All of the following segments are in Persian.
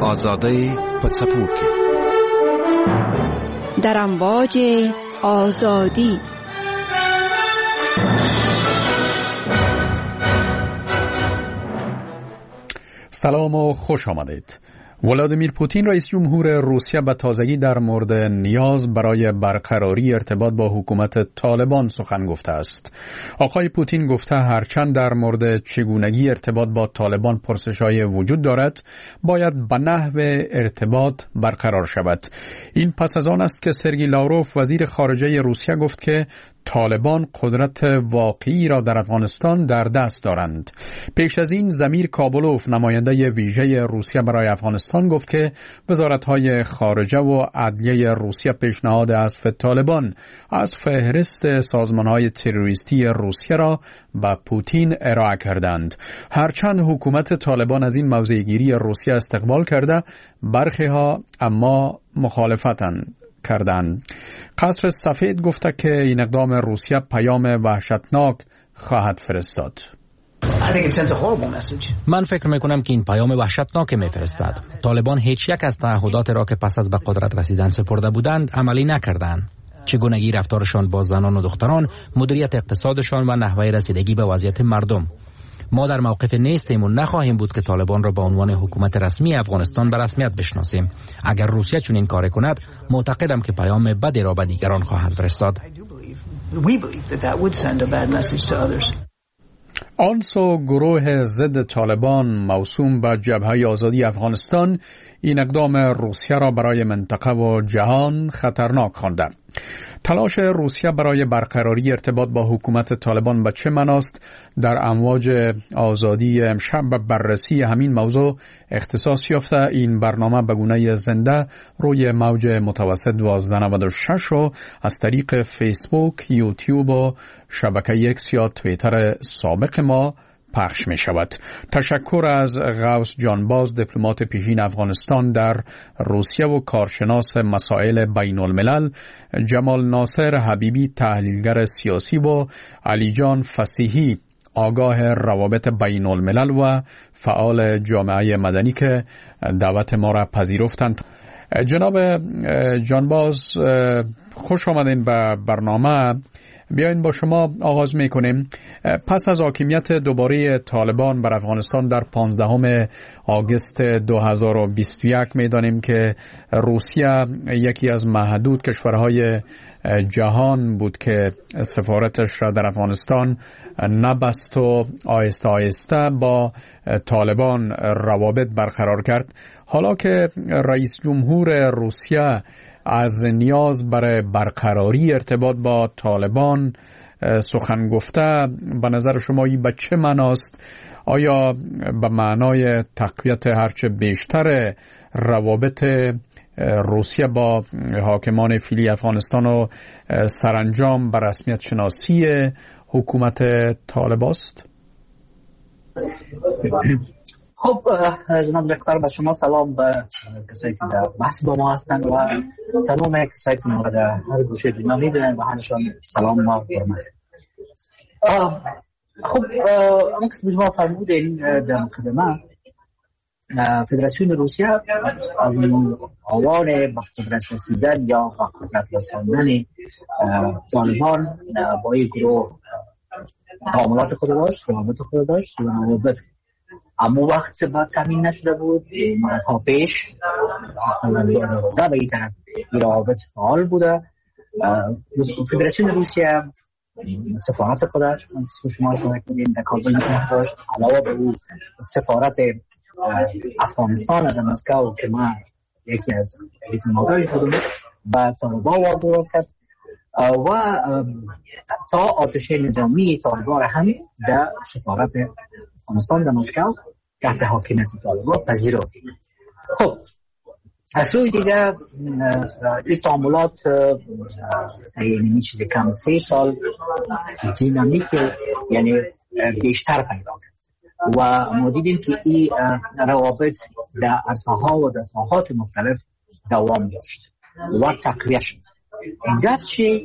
آزادی پڅپوکي در امواج آزادی. سلام و خوش آمدید. ولادیمیر پوتین رئیس جمهور روسیه به تازگی در مورد نیاز برای برقراری ارتباط با حکومت طالبان سخن گفته است. آقای پوتین گفته هرچند در مورد چگونگی ارتباط با طالبان پرسش‌های وجود دارد، باید به نحو ارتباط برقرار شود. این پس از آن است که سرگئی لاوروف وزیر خارجه روسیه گفت که طالبان قدرت واقعی را در افغانستان در دست دارند. پیش از این زمیر کابلوف نماینده ویژه روسیه برای افغانستان گفت که وزارت‌های خارجه و عدلیه روسیه پیشنهاد حذف طالبان از فهرست سازمان‌های تروریستی روسیه را به پوتین ارائه کردند. هرچند حکومت طالبان از این موضع‌گیری روسیه استقبال کرده، برخی‌ها اما مخالفتند کردند. قصر سفید گفته که این اقدام روسیه پیام وحشتناک خواهد فرستاد. من فکر میکنم که این پیام وحشتناک میفرستد. طالبان هیچ یک از تعهدات را که پس از به قدرت رسیدن سپرده بودند عملی نکردند. چگونگی رفتارشان با زنان و دختران، مدیریت اقتصادشان و نحوه رسیدگی به وضعیت مردم. ما در موقف نیستیم و نخواهیم بود که طالبان را به عنوان حکومت رسمی افغانستان به رسمیت بشناسیم. اگر روسیه چنین کار کند، معتقدم که پیام بدی را به دیگران خواهد فرستاد. آنسو گروه ضد طالبان موسوم به جبهه آزادی افغانستان این اقدام روسیه را برای منطقه و جهان خطرناک خوانده. تلاش روسیه برای برقراری ارتباط با حکومت طالبان به چه معناست؟ در امواج آزادی امشب به بررسی همین موضوع اختصاص یافته. این برنامه به گونه زنده روی موج متوسط 1296 و از طریق فیسبوک، یوتیوب و شبکه اکس یا توییتر سابق ما پخش می شود. تشکر از غوث جانباز، دیپلمات پیشین افغانستان در روسیه و کارشناس مسائل بین الملل، جمال ناصر حبیبی تحلیلگر سیاسی و علی جان فصیحی آگاه روابط بین الملل و فعال جامعه مدنی که دعوت ما را پذیرفتند. جناب جانباز، خوش آمدین به برنامه. بیاین با شما آغاز میکنیم. پس از حاکمیت دوباره طالبان بر افغانستان در 15 آگوست 2021 میدانیم که روسیه یکی از محدود کشورهای جهان بود که سفارتش را در افغانستان نبست و آهسته آهسته با طالبان روابط برقرار کرد. حالا که رئیس جمهور روسیه از نیاز برای برقراری ارتباط با طالبان سخن گفته، به نظر شما این به چه معناست؟ آیا به معنای تقویت هرچه بیشتر روابط روسیه با حاکمان فعلی افغانستان و سرانجام به رسمیت شناسی حکومت طالبان است؟ خب جناب دکتر، به شما سلام، به کسایی که در بحث با ما هستند و تمام کسایی که ما در هر گوشه دنیا می‌بینند و همشون سلام و حرمت. خب اما که شما فرمودین در مقدمه، فدراسیون روسیه از آوان به قدرت رسیدن یا به قدرت رساندن طالبان با این گروه تعاملات خود داشت، روابط خود داشت و روابط اما وقت با تامین نشده بود. مدت‌ها پیش در 2010 به این طرف این روابط فعال بوده. فدراسیون روسیه سفارت خودش شما کنید در کابل نگاه داشت. علاوه به او سفارت افغانستان در مسکو که من یکی از نمایندگانش بودم با طالبان واگذار کرد و تا آتش نظامی طالبان هم در سفارت افغانستان در مسکو تحت حاکمیت طالبان پذیرفت. خب از سوی دیگه این تعاملات یعنی چیزی کم 3 سال دینامیک یعنی بیشتر پیدا کرد و ما دیدیم که این روابط در عرصه‌ها و در ساحات مختلف دوام داشت و تقویه شد. گرچه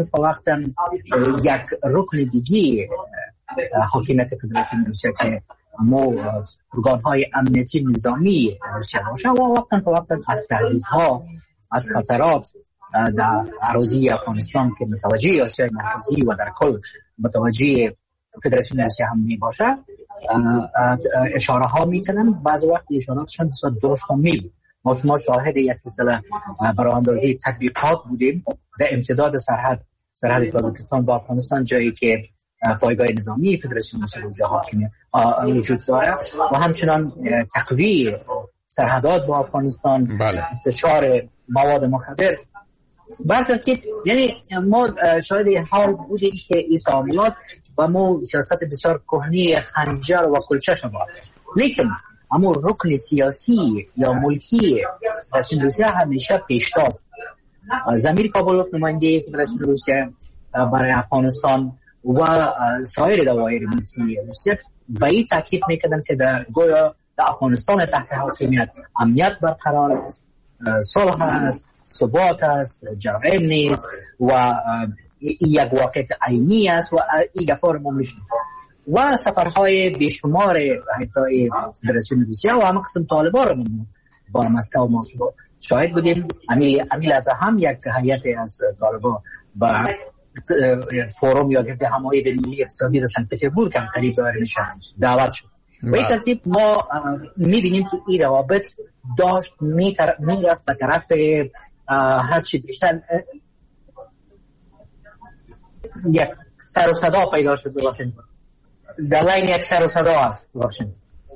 وقتا یک رکن دیگه حاکمیت فدراسیون روسیه که ارگان‌های امنیتی نظامی روسیه باشه و وقتا تا وقتا از تهدیدها از خطرات در اراضی افغانستان که متوجه آسیای مرکزی و در کل متوجه فدراسیون روسیه هم می باشه اشاره ها میکنن. بعض وقت اشاراتشون بسیار درست هم می بود. ما شاهد یک سلسله براندازی تطبیقات بودیم در امتداد سرحد تاجیکستان با افغانستان، جایی که پایگاه نظامی فدراسیون روسیه حاکم وجود داره و همچنان تقویه سرحدات با افغانستان، استشار مواد مخدر. یعنی ما شاید حال بودیم که این تعاملات و ما سیاست بسیار کهنی خنجر و کلچه شما، لیکن اما رکن سیاسی یا ملکی فدراسیون روسیه همیشه پیشتاز. ضمیر کابل نماینده فدراسیون روسیه برای افغانستان و سایر دوایر ملکی روسیه به این تاکید میکردن که گویا در افغانستان تحت حاکمیت امنیت برقرار است، صلح است، ثبات است، جرائم نیست و یک واقعیت عینی است و این گپار ما میشیم و سفرهای بیشمار هیئت‌های فدراسیون روسیه و همه قسم طالبان رو با مسکو ما شاهد بودیم. امیل از هم یک هیئت از طالبان با فوروم یا گرد همایی ملی اقتصادی در سن پترزبورگ هم قریب دعوت شد. به این ترتیب ما می‌بینیم که این روابط داشت میرفت به طرف هرچی بیشتر یک سر و صدا پیدا شد به واشنگتن. در لین یک سر و صدا است واشنگتن.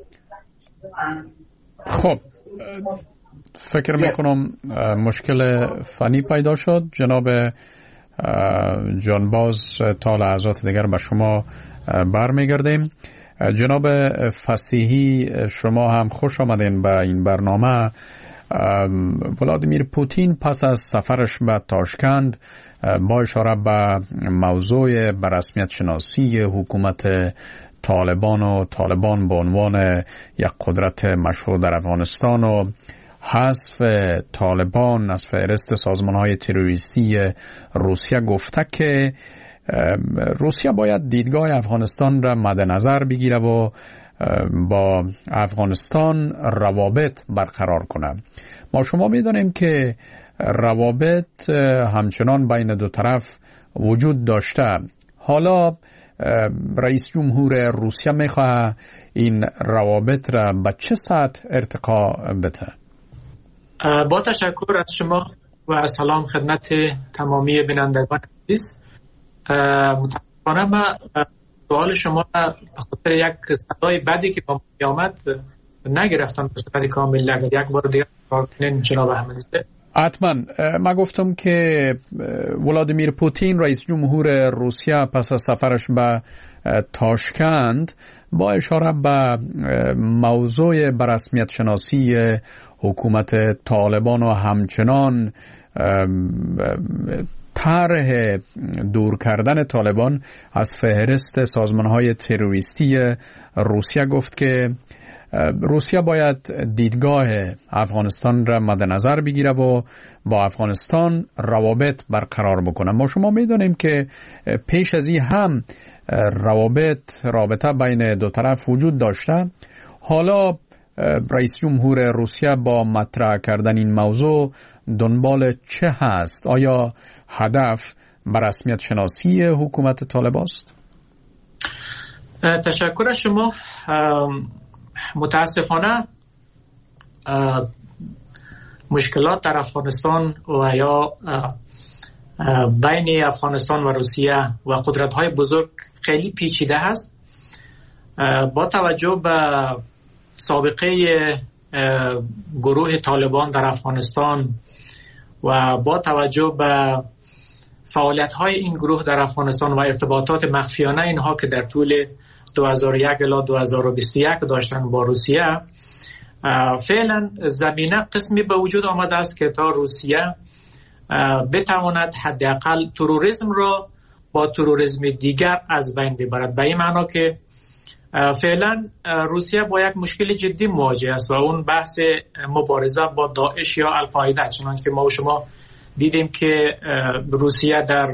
خب فکر میکنم مشکل فنی پیدا شد. جناب جانباز تا لحظات دیگر به شما برمیگردیم. جناب فصیحی شما هم خوش آمدین به این برنامه. ولادیمیر پوتین پس از سفرش به تاشکند با اشاره به موضوع به رسمیت شناسی حکومت طالبان و طالبان به عنوان یک قدرت مشروع در افغانستان و حذف طالبان از فهرست سازمان‌های تروریستی روسیه گفته که روسیه باید دیدگاه افغانستان را مد نظر بگیره و با افغانستان روابط برقرار کنه. ما شما می‌دانیم که روابط همچنان بین دو طرف وجود داشته. حالا رئیس جمهور روسیه میخواه این روابط را به چه سطح ارتقا بده؟ با تشکر از شما و سلام خدمت تمامی بینندگان عزیز. متاسفانه من سوال شما به خاطر یک صدای بدی که با من آمد نگرفتم به صورت کامل. اگر یک بار دیگه کنین جناب احمدی. حتما. من گفتم که ولادیمیر پوتین رئیس جمهور روسیه پس از سفرش به تاشکند با اشاره به موضوع به رسمیت شناسی حکومت طالبان و همچنان طرح دور کردن طالبان از فهرست سازمان‌های تروریستی روسیه گفت که روسیه باید دیدگاه افغانستان را مد نظر بگیره و با افغانستان روابط برقرار بکنه. ما شما میدونیم که پیش از این هم رابطه بین دو طرف وجود داشته. حالا رئیس جمهور روسیه با مطرح کردن این موضوع دنبال چه هست؟ آیا هدف به رسمیت شناسی حکومت طالب است؟ تشکر از شما. متاسفانه مشکلات در افغانستان و یا بین افغانستان و روسیه و قدرت‌های بزرگ خیلی پیچیده هست. با توجه به سابقه گروه طالبان در افغانستان و با توجه به فعالیت‌های این گروه در افغانستان و ارتباطات مخفیانه اینها که در طول 2001 الی 2021 داشتن با روسیه، فعلا زمینه قسمی به وجود آمده است که تا روسیه بتواند حداقل تروریسم را با تروریسم دیگر از بین ببرد. به این معنا که فعلا روسیه با یک مشکل جدی مواجه است و اون بحث مبارزه با داعش یا القاعده. چنانکه که ما و شما دیدیم که روسیه در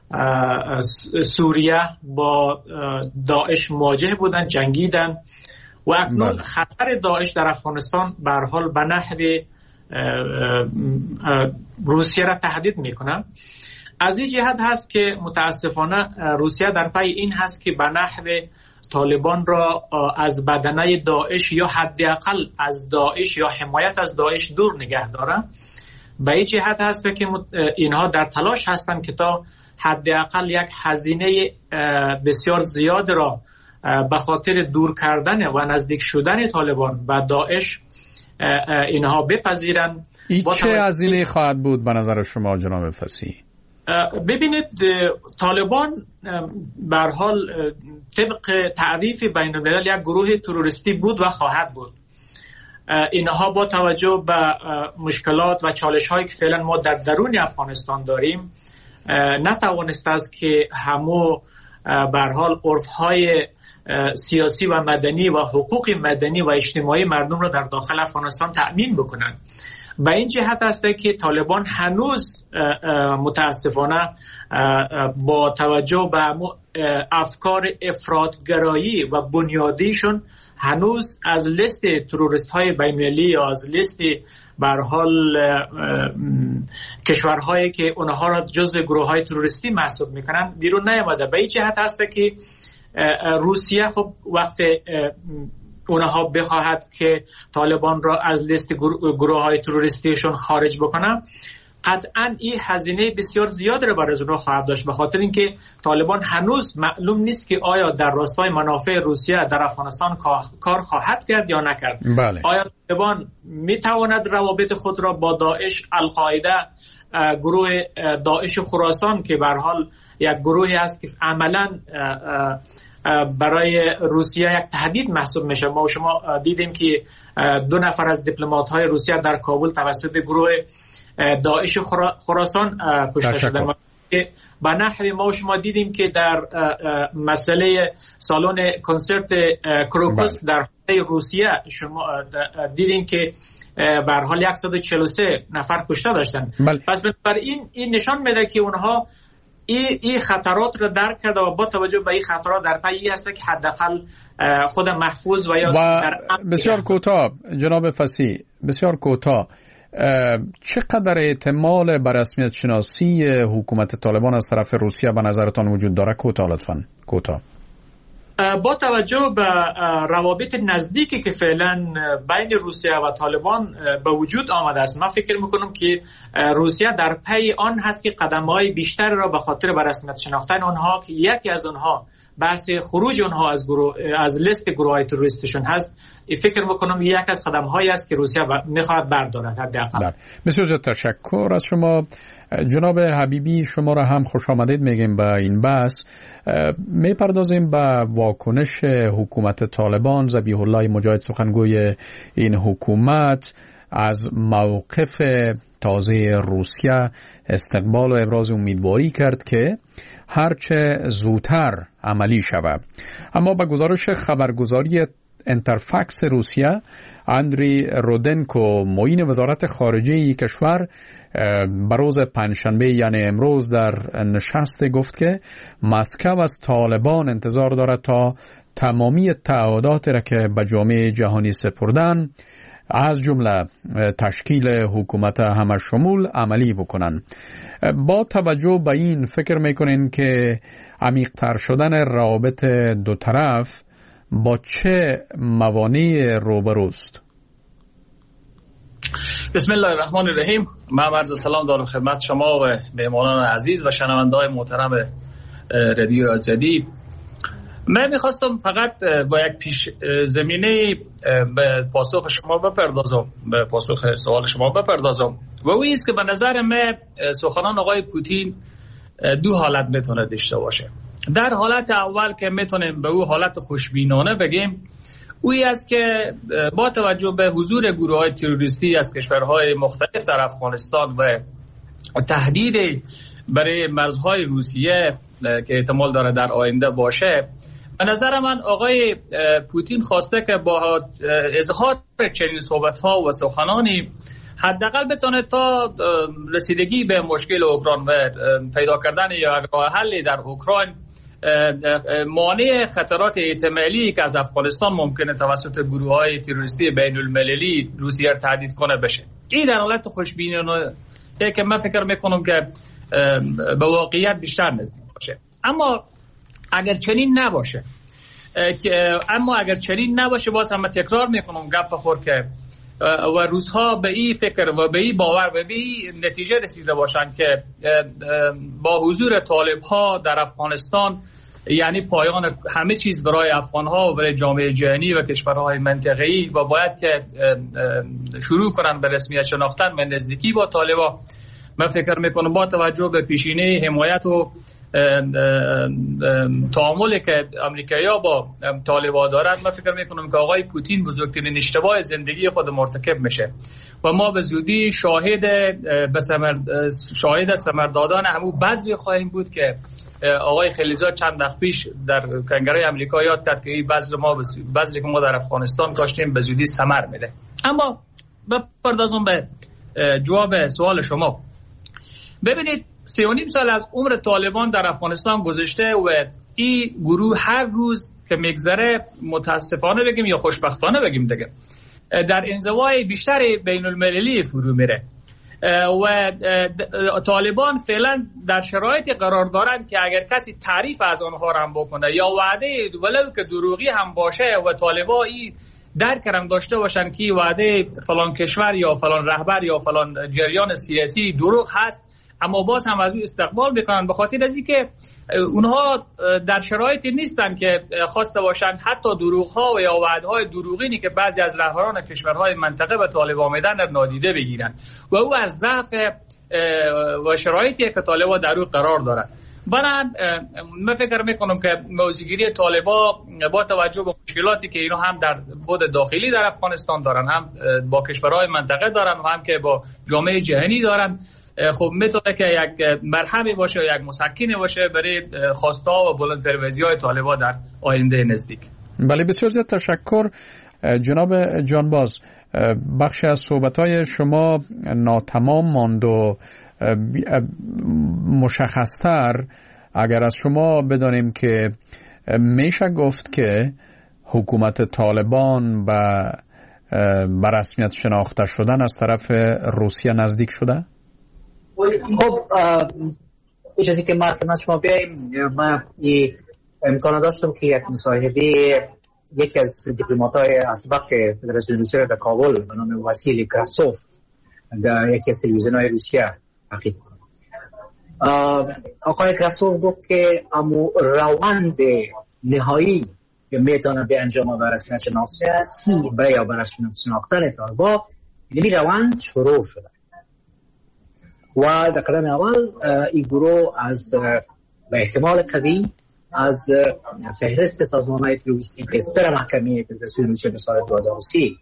سوریه با داعش مواجه بودن، جنگیدن و اکنون خطر داعش در افغانستان به هر حال به نحو روسیه را تهدید میکنه. از این جهت هست که متاسفانه روسیه در پی این هست که به نحو طالبان را از بدنه داعش یا حداقل از داعش یا حمایت از داعش دور نگه داره. به این جهت هست که اینها در تلاش هستند که تا حداقل یک هزینه بسیار زیاد را به خاطر دور کردن و نزدیک شدن طالبان و داعش اینها بپذیرند. چه هزینه خواهد بود به نظر شما جناب فصیح؟ ببینید طالبان به هر حال طبق تعریف بین الملل یک گروه تروریستی بود و خواهد بود. اینها با توجه به مشکلات و چالش هایی که فعلا ما در درون افغانستان داریم نتوانسته است که همو به هر حال عرف های سیاسی و مدنی و حقوق مدنی و اجتماعی مردم را در داخل افغانستان تأمین بکنند. به این جهت است که طالبان هنوز متاسفانه با توجه به افکار افراطگرایی و بنیادیشون هنوز از لیست تروریست های بین‌المللی یا از لیست به هر حال کشورهایی که اونها را جزو گروه های تروریستی محسوب میکنن بیرون نیامده. به این جهت است که روسیه خب وقت اونها بخواهد که طالبان را از لیست گروه های تروریستیشون خارج بکنه قطعا این هزینه بسیار زیاد را برای اونها خواهد داشت، به خاطر اینکه طالبان هنوز معلوم نیست که آیا در راستای منافع روسیه در افغانستان کار خواهد کرد یا نکرد. بله. آیا طالبان میتواند روابط خود را با داعش، القاعده، گروه داعش خراسان که به هر حال یک گروهی است که عملاً برای روسیه یک تهدید محسوب میشه. ما و شما دیدیم که 2 نفر از دیپلمات‌های روسیه در کابل توسط گروه داعش خراسان کشته شدند. به نحوی ما و شما دیدیم که در مسئله سالن کنسرت کروکوس در روسیه شما دیدیم که به هر حال 143 نفر کشته داشتند. پس بنابراین این نشان میده که اونها این خطرات رو درک کرده و با توجه به این خطرات در پی هست که حداقل خود محفوظ و یا در بسیار کوتاه جناب فصیح، بسیار کوتاه، چقدر احتمال بر رسمیت شناسی حکومت طالبان از طرف روسیه به نظرتان وجود داره؟ کوتاه لطفاً، کوتاه. با توجه به روابط نزدیکی که فعلا بین روسیه و طالبان به وجود آمده است، من فکر میکنم که روسیه در پی آن هست که قدم‌های بیشتر را به خاطر به رسمیت شناختن آنها که یکی از آنها بحث خروج آنها از لیست گروه‌های تروریستشون هست، فکر میکنم یک از قدم‌هایی است که روسیه میخواهد بردارد حداقل. بسیار تشکر از شما جناب حبیبی. شما را هم خوش آمدید میگیم به این بحث. میپردازیم به واکنش حکومت طالبان. ذبیح الله مجاهد سخنگوی این حکومت از موقف تازه روسیه استقبال و ابراز امیدواری کرد که هرچه زودتر عملی شود. اما به گزارش خبرگزاری انترفکس روسیه، اندری رودنکو معین وزارت خارجه کشور بروز پنجشنبه یعنی امروز در نشست گفت که مسکو از طالبان انتظار دارد تا تمامی تعهدات را که به جامعه جهانی سپردن از جمله تشکیل حکومت همشمول عملی بکنن. با توجه به این فکر میکنین که عمیق‌تر شدن روابط دو طرف با چه موانعی روبروست؟ بسم الله الرحمن الرحیم. من عرض سلام دارم خدمت شما و مهمانان عزیز و شنونده‌های محترم رادیو آزادی. من میخواستم فقط با یک پیش زمینه به پاسخ شما بپردازم، به پاسخ سوال شما بپردازم و او است که به نظر من سخنان آقای پوتین 2 حالت میتونه داشته باشه. در حالت اول که میتونیم به او حالت خوشبینانه بگیم، اویی است که با توجه به حضور گروه‌های تروریستی از کشورهای مختلف در افغانستان و تهدید برای مرزهای روسیه که احتمال داره در آینده باشه، به نظر من آقای پوتین خواسته که با اظهار چنین صحبت‌ها و سخنانی حداقل بتونه تا رسیدگی به مشکل اوکراین و پیدا کردن یک راه حلی در اوکراین مانع خطرات احتمالی که از افغانستان ممکنه توسط گروه‌های تروریستی بین‌المللی روسیه را تهدید کنه بشه. این در حالت خوشبینانه که من فکر میکنم که به واقعیت بیشتر نزدیک باشه. اما اگر چنین نباشه باز هم تکرار میکنم گپ خور که و روزها به این فکر و به این باور و به این نتیجه رسیده باشند که با حضور طالب ها در افغانستان یعنی پایان همه چیز برای افغان ها و برای جامعه جهانی و کشورهای منطقه‌ای و باید که شروع کنن به رسمیت شناختن به نزدیکی با طالبا. من فکر میکنم با توجه به پیشینه حمایت و تعاملی که امریکایی‌ها با طالبان دارند، من فکر میکنم که آقای پوتین بزرگترین اشتباه زندگی خود مرتکب میشه و ما به زودی شاهد ثمر دادن همون بذری خواهیم بود که آقای خلیلزاد چند وقت پیش در کنگره آمریکا یاد کرد که این بذری که ما در افغانستان کاشتیم به زودی ثمر میده. اما بپردازم به جواب سوال شما. ببینید 3.5 سال از عمر طالبان در افغانستان گذشته و این گروه هر روز که میگذره متاسفانه بگیم یا خوشبختانه بگیم دیگه در انزوای بیشتر بین المللی فرو میره و طالبان فعلا در شرایطی قرار دارند که اگر کسی تعریف از آنها هم بکنه یا وعده ولو که دروغی هم باشه و طالبان این درک هم داشته باشن که وعده فلان کشور یا فلان رهبر یا فلان جریان سیاسی دروغ هست، اما باز هم از او استقبال میکنن، به خاطر از اینکه اونها در شرایطی نیستن که خواسته باشن حتی دروغ‌ها و یا وعده‌های دروغینی که بعضی از رهبران کشورهای منطقه به طالبان میدن نادیده بگیرن و او از ضعف و شرایطی که طالبان در او قرار دارن. بنابراین من فکر میکنم که موضوعگیری طالبان با توجه به مشکلاتی که اینا هم در بود داخلی در افغانستان دارن، هم با کشورهای منطقه دارن و هم که با جامعه جهانی دارن، خب میتونه که یک مرهمی باشه یا یک مسکنی باشه برای خواسته‌ها و بلندپروازی‌های طالبان در آینده نزدیک. بله، بسیار زیاد تشکر جناب جانباز. بخش از صحبت‌های شما ناتمام ماند و مشخص‌تر اگر از شما بدانیم که میشه گفت که حکومت طالبان به رسمیت شناخته شدن از طرف روسیه نزدیک شده؟ خب چیزی که ما شما بیاییم، من امکان داشتم که یک مصاحبه یکی از دیپلمات‌های اسبق فدراسیون روسیه در کابل به نام واسیلی کراتسوف در یکی از تلویزیون‌های روسیه تحقیق کنم. آقای کراتسوف گفت که اما روند نهایی که میتونه به انجام و رسمیت شناسی یا به رسمیت شناختن طالبان، این روند شروع شده و در قدم اول این گروه از به احتمال قوی از فهرست سازمان‌های تروریستی که استر محکمه فدراسیون روسیه به سال 2030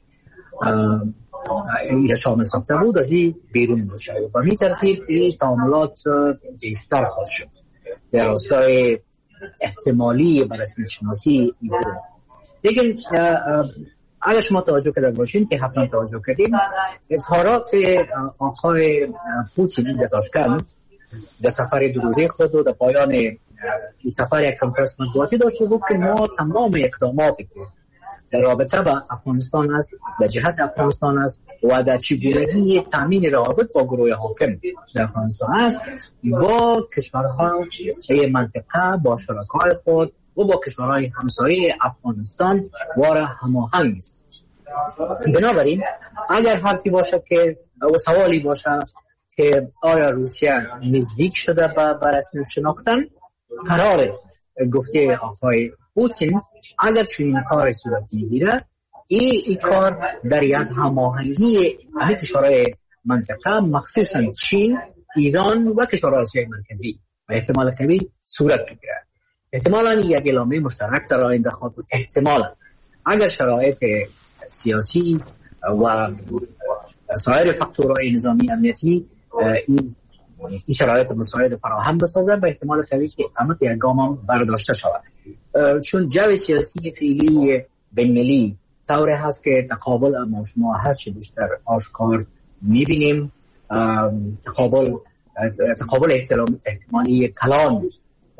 این شامل ساخته بود از این بیرون بشه و به این ترتیب این تعاملات بیشتر خواهد شد در راستای احتمالی به رسمیت شناسی این گروه. لیکن اگر شما توجه کرده باشین که حتما توجه کردیم، اظهارات آقای پوتین در تاشکند در سفر دو روزه خود و در پایان این سفر یک کنفرانس مطبوعاتی داشته بود که ما تمام اقداماتی که در رابطه با افغانستان است، در جهت افغانستان است و در چگونگی تامین روابط با گروه حاکم در افغانستان است با کشورهای منطقه، با شرکای خود و با کشورهای همسایه افغانستان وارا هماهنگ است. بنابراین اگر حرفی باشه که و سوالی باشه که آیا روسیه نزدیک شده به رسمیت شناختن، قرار گفته آقای پوتین اگر چنین کار صورت میگیره این کار در یک هماهنگی همه کشورهای منطقه مخصوصا چین، ایران و کشورهای آسیای مرکزی و احتمال قوی صورت میگیره. احتمالاً یک اعلامیه مشترک در آینده خواهد بود. احتمالاً اگر شرایط سیاسی و سایر فاکتورهای نظامی امنیتی این شرایط مساعد فراهم بسازن، به احتمال قوی که اما یک گام هم برداشته شود، چون جو سیاسی فعلی بین‌المللی طوری هست که تقابل ما هر چه بیشتر آشکار می‌بینیم. تقابل احتمالی کلان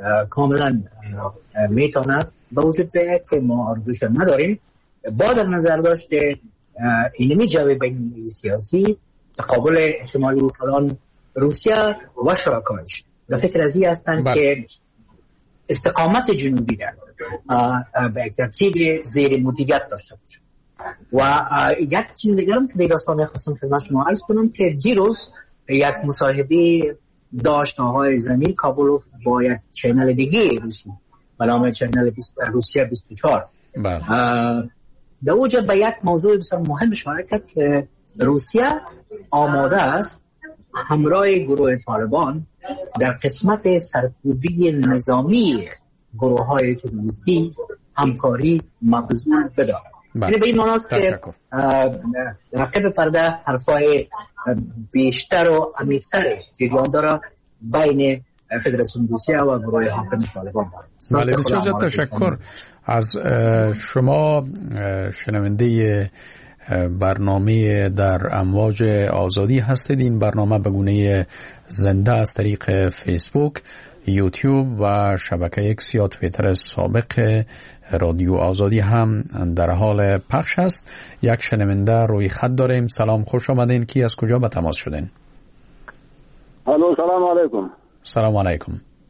کاملا میتونه به وجود بیاید که ما آرزوش نداریم. با در نظر داشته اینمی جوی بین سیاسی تقابل احتمالی کلان روسیه و شرکایش به فکر از این هستند که استقامت جنوبی را به ترتیب زیر مدیریت داشته باشه. و یک چیز دیگر هم که دیگه سامه خواستم خدمت شما عرض کنم که دیروز یک مصاحبه داشت آقای زمیر کابلوف با یک چینل دیگه روسی به نام چینل روسیه 24. در اوجه به یک موضوع بسیار مهم اشاره کرد که روسیه آماده است همراه گروه طالبان در قسمت سرکوبی نظامی گروه های تروریستی همکاری مبذول بدارد. یعنی به این معناست که رقیب پرده حرفای بیشتر و عمیق‌تر جریان داره بین فدراسیون روسیه و گروه حاکم طالبان. بله، بسیار زیاد تشکر از شما شنونده برنامه در امواج آزادی هستید. این برنامه به گونه زنده از طریق فیسبوک، یوتیوب و شبکه اکس یا توییتر سابق رادیو آزادی هم در حال پخش است. یک شنونده روی خط داریم. سلام، خوش آمدین. کی از کجا به تماس شدین؟ الو، سلام علیکم. سلام علیکم.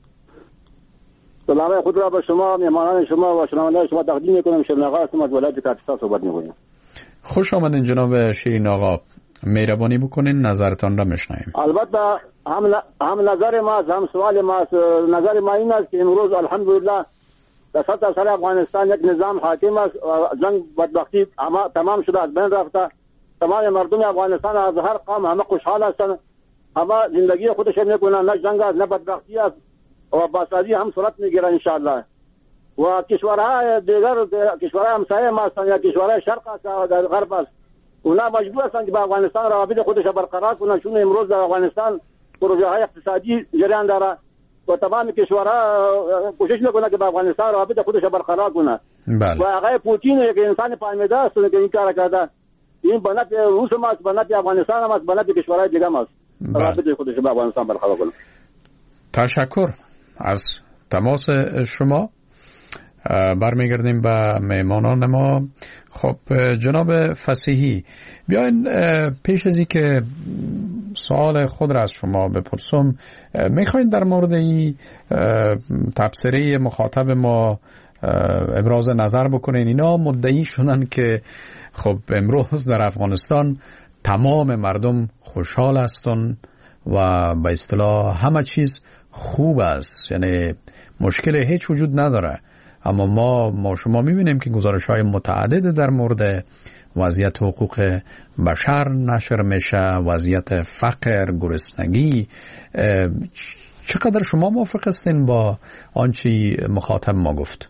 سلام خود را به شما، مهمانان شما و شنوندگان شما تقدیم می‌کنم. شیرین آقا هستم از ولایت کاپیتان صحبت می‌کنم. خوش آمدین جناب شیرین آقا. مهربانی بکنین نظرتان را بشنویم. البته هم نظر ما هم سوال ما نظر ما این است که امروز الحمدلله در سطح افغانستان یک نظام حاکم است. جنگ بدبختی تمام شده، از بین رفته. تمام مردم افغانستان از هر قوم همه خوشحال هستند، همه زندگی خودش میکنن، نه جنگ است نه بدبختی است و باسازی هم صورت میگیره انشاءالله. و کشورهای دیگر کشورهای همسایه ما هستند یا کشورهای شرق است در غرب است، اونا مجبور هستند که با افغانستان روابط خودش برقرار کنند، چون امروز در افغانستان پروژه های اقتصادی جریان داره و تمام کشورها کوشش میکنند که با افغانستان روابط خودش برقرار کنند. و آقای پوتین یک انسان فهمیده است که این کار کرده. این بنات روس هم است، بنات افغانستان هم است، بنات کشورهای دیگه هم است. روابط خودش با افغانستان برقرار کنند. تشکر از تماس شما. برمیگردیم به مهمانان ما. خب جناب فصیحی، بیاین پیش از این که سوال خود را از شما بپرسم، میخواین در مورد این تبصره مخاطب ما ابراز نظر بکنین؟ اینا مدعی شدن که خب امروز در افغانستان تمام مردم خوشحال هستن و به اصطلاح همه چیز خوب است، یعنی مشکل هیچ وجود نداره. اما ما شما میبینیم که گزارش‌های متعدد در مورد وضعیت حقوق بشر نشر میشه، وضعیت فقر، گرسنگی. چقدر شما موافق هستین با آنچه مخاطب ما گفت؟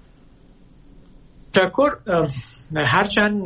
تشکر. هرچند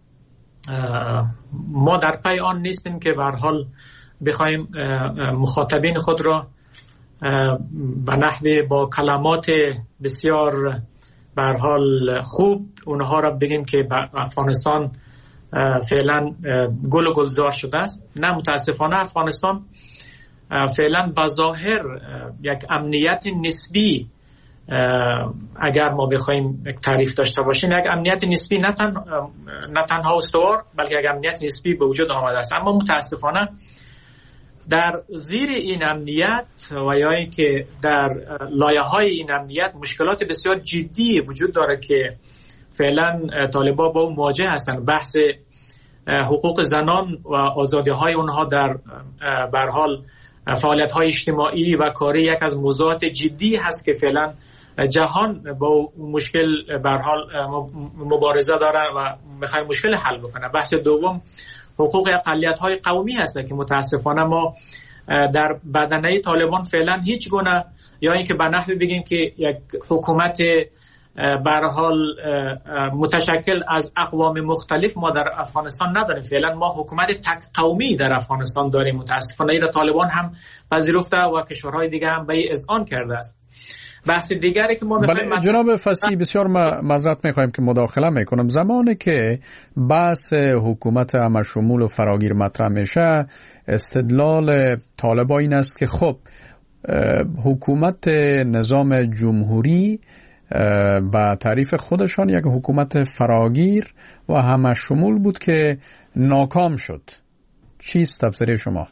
ما در پی آن نیستیم که به هر حال بخوایم مخاطبین خود را به نحوه با کلمات بسیار به هر حال خوب اونها را بگیم که افغانستان فعلا گل و گلزار شده است. نه، متاسفانه افغانستان فعلا به ظاهر یک امنیت نسبی، اگر ما بخوایم تعریف داشته باشیم، یک امنیت نسبی نه تنها استوار بلکه یک امنیت نسبی به وجود آمده است. اما متاسفانه در زیر این امنیت و یا اینکه در لایه‌های این امنیت مشکلات بسیار جدی وجود داره که فعلا طالبان با اون مواجه هستند. بحث حقوق زنان و آزادی‌های اونها در به هر حال فعالیت‌های اجتماعی و کاری یک از موضوعات جدی هست که فعلا جهان با مشکل به هر حال مبارزه داره و می‌خواد مشکل حل بکنه. بحث دوم حقوق اقلیت‌های قومی هست که متاسفانه ما در بدنه طالبان فعلا هیچ گونه، یا اینکه به نحوی بگیم که یک حکومت به هر حال متشکل از اقوام مختلف ما در افغانستان نداریم. فعلا ما حکومت تک قومی در افغانستان داریم. متاسفانه این طالبان هم پذیرفته و کشورهای دیگه هم به این اذعان کرده است. بحث دیگری که ما بله جناب فصیحی، بسیار معذرت میخوایم که مداخله میکنم. زمانی که بحث حکومت همه شمول و فراگیر مطرح میشه، استدلال طالبان این است که خب حکومت نظام جمهوری با تعریف خودشان یک حکومت فراگیر و همه شمول بود که ناکام شد. چیست تفسیر شما؟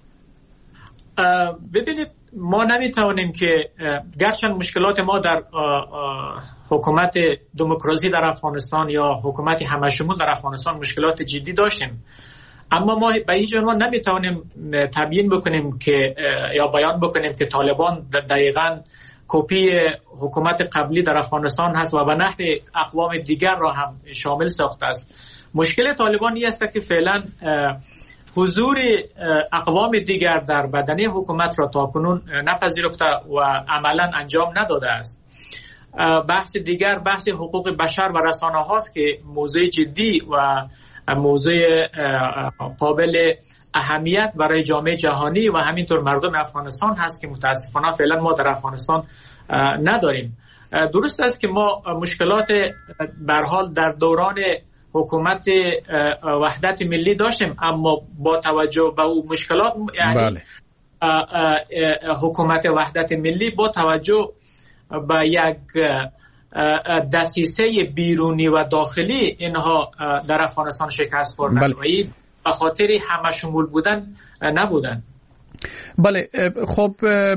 ببینید ما نمیتوانیم که گرچند مشکلات ما در حکومت دموکراسی در افغانستان یا حکومت همه شمول در افغانستان مشکلات جدی داشتیم، اما ما به هیچ عنوان نمیتوانیم تبیین بکنیم که یا بیان بکنیم که طالبان دقیقاً کپی حکومت قبلی در افغانستان هست و به نحو اقوام دیگر را هم شامل ساخته است. مشکل طالبان این است که فعلا حضور اقوام دیگر در بدنه حکومت را تاکنون نپذیرفته و عملا انجام نداده است. بحث دیگر بحث حقوق بشر و رسانه هاست که موضوع جدی و موضوع قابل اهمیت برای جامعه جهانی و همینطور مردم افغانستان هست که متاسفانه فعلا ما در افغانستان نداریم. درست است که ما مشکلات به هر حال در دوران حکومت وحدت ملی داشتیم، اما با توجه به اون مشکلات یعنی حکومت وحدت ملی با توجه به یک دسیسه بیرونی و داخلی اینها در افغانستان شکست خوردند و این به خاطر همه شمول بودن نبودن. بله، خب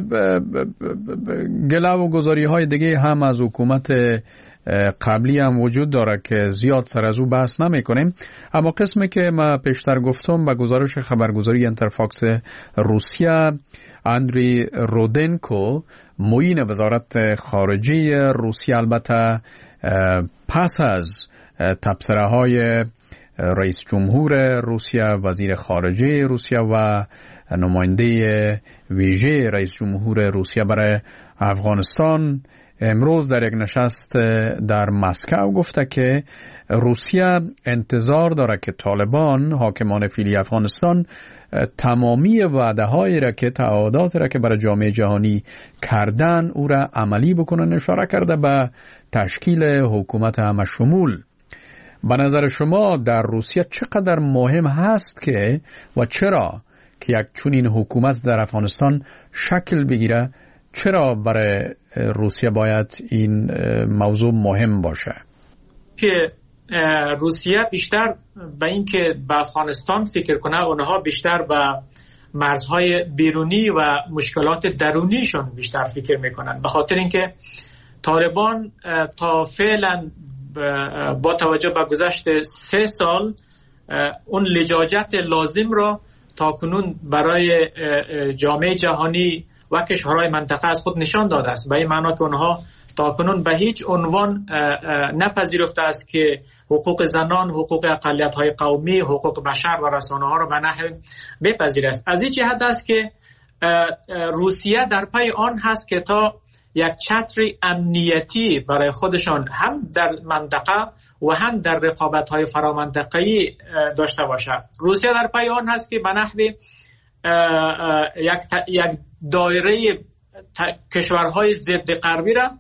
گله و گزاری های دیگه هم از حکومت قبلی هم وجود داره که زیاد سر از او بحث نمی کنیم، اما قسمی که ما پیشتر گفتم به گزارش خبرگزاری انترفاکس روسیه، اندری رودنکو معین وزارت خارجه روسیه البته پس از تبصره های رئیس جمهور روسیه، وزیر خارجه روسیه و نماینده ویژه رئیس جمهور روسیه برای افغانستان امروز در یک نشست در مسکو گفته که روسیه انتظار داره که طالبان حاکمان فعلی افغانستان تمامی وعده هایی را که تعهدات را که برای جامعه جهانی کردن او را عملی بکنن. اشاره کرده به تشکیل حکومت همه شمول. به نظر شما در روسیه چقدر مهم هست که و چرا که یک چنین حکومت در افغانستان شکل بگیره؟ چرا برای روسیه باید این موضوع مهم باشه؟ که روسیه بیشتر به این که به افغانستان فکر کنه، اونها بیشتر به مرزهای بیرونی و مشکلات درونیشون بیشتر فکر میکنن، به خاطر اینکه طالبان تا فعلا با توجه به گذشت 3 سال اون لجاجت لازم را تا کنون برای جامعه جهانی و کشورهای منطقه از خود نشان داده است، به این معنا که اونها تاکنون به هیچ عنوان نپذیرفته است که حقوق زنان، حقوق اقلیت‌های قومی، حقوق بشر و رسانه‌ها را به نحو بپذیرد است. از این جهت است که روسیه در پی آن هست که تا یک چتر امنیتی برای خودشان هم در منطقه و هم در رقابت‌های فرامنطقه‌ای داشته باشد. روسیه در پی آن هست که به نحو یک دایره کشورهای ضد غربی را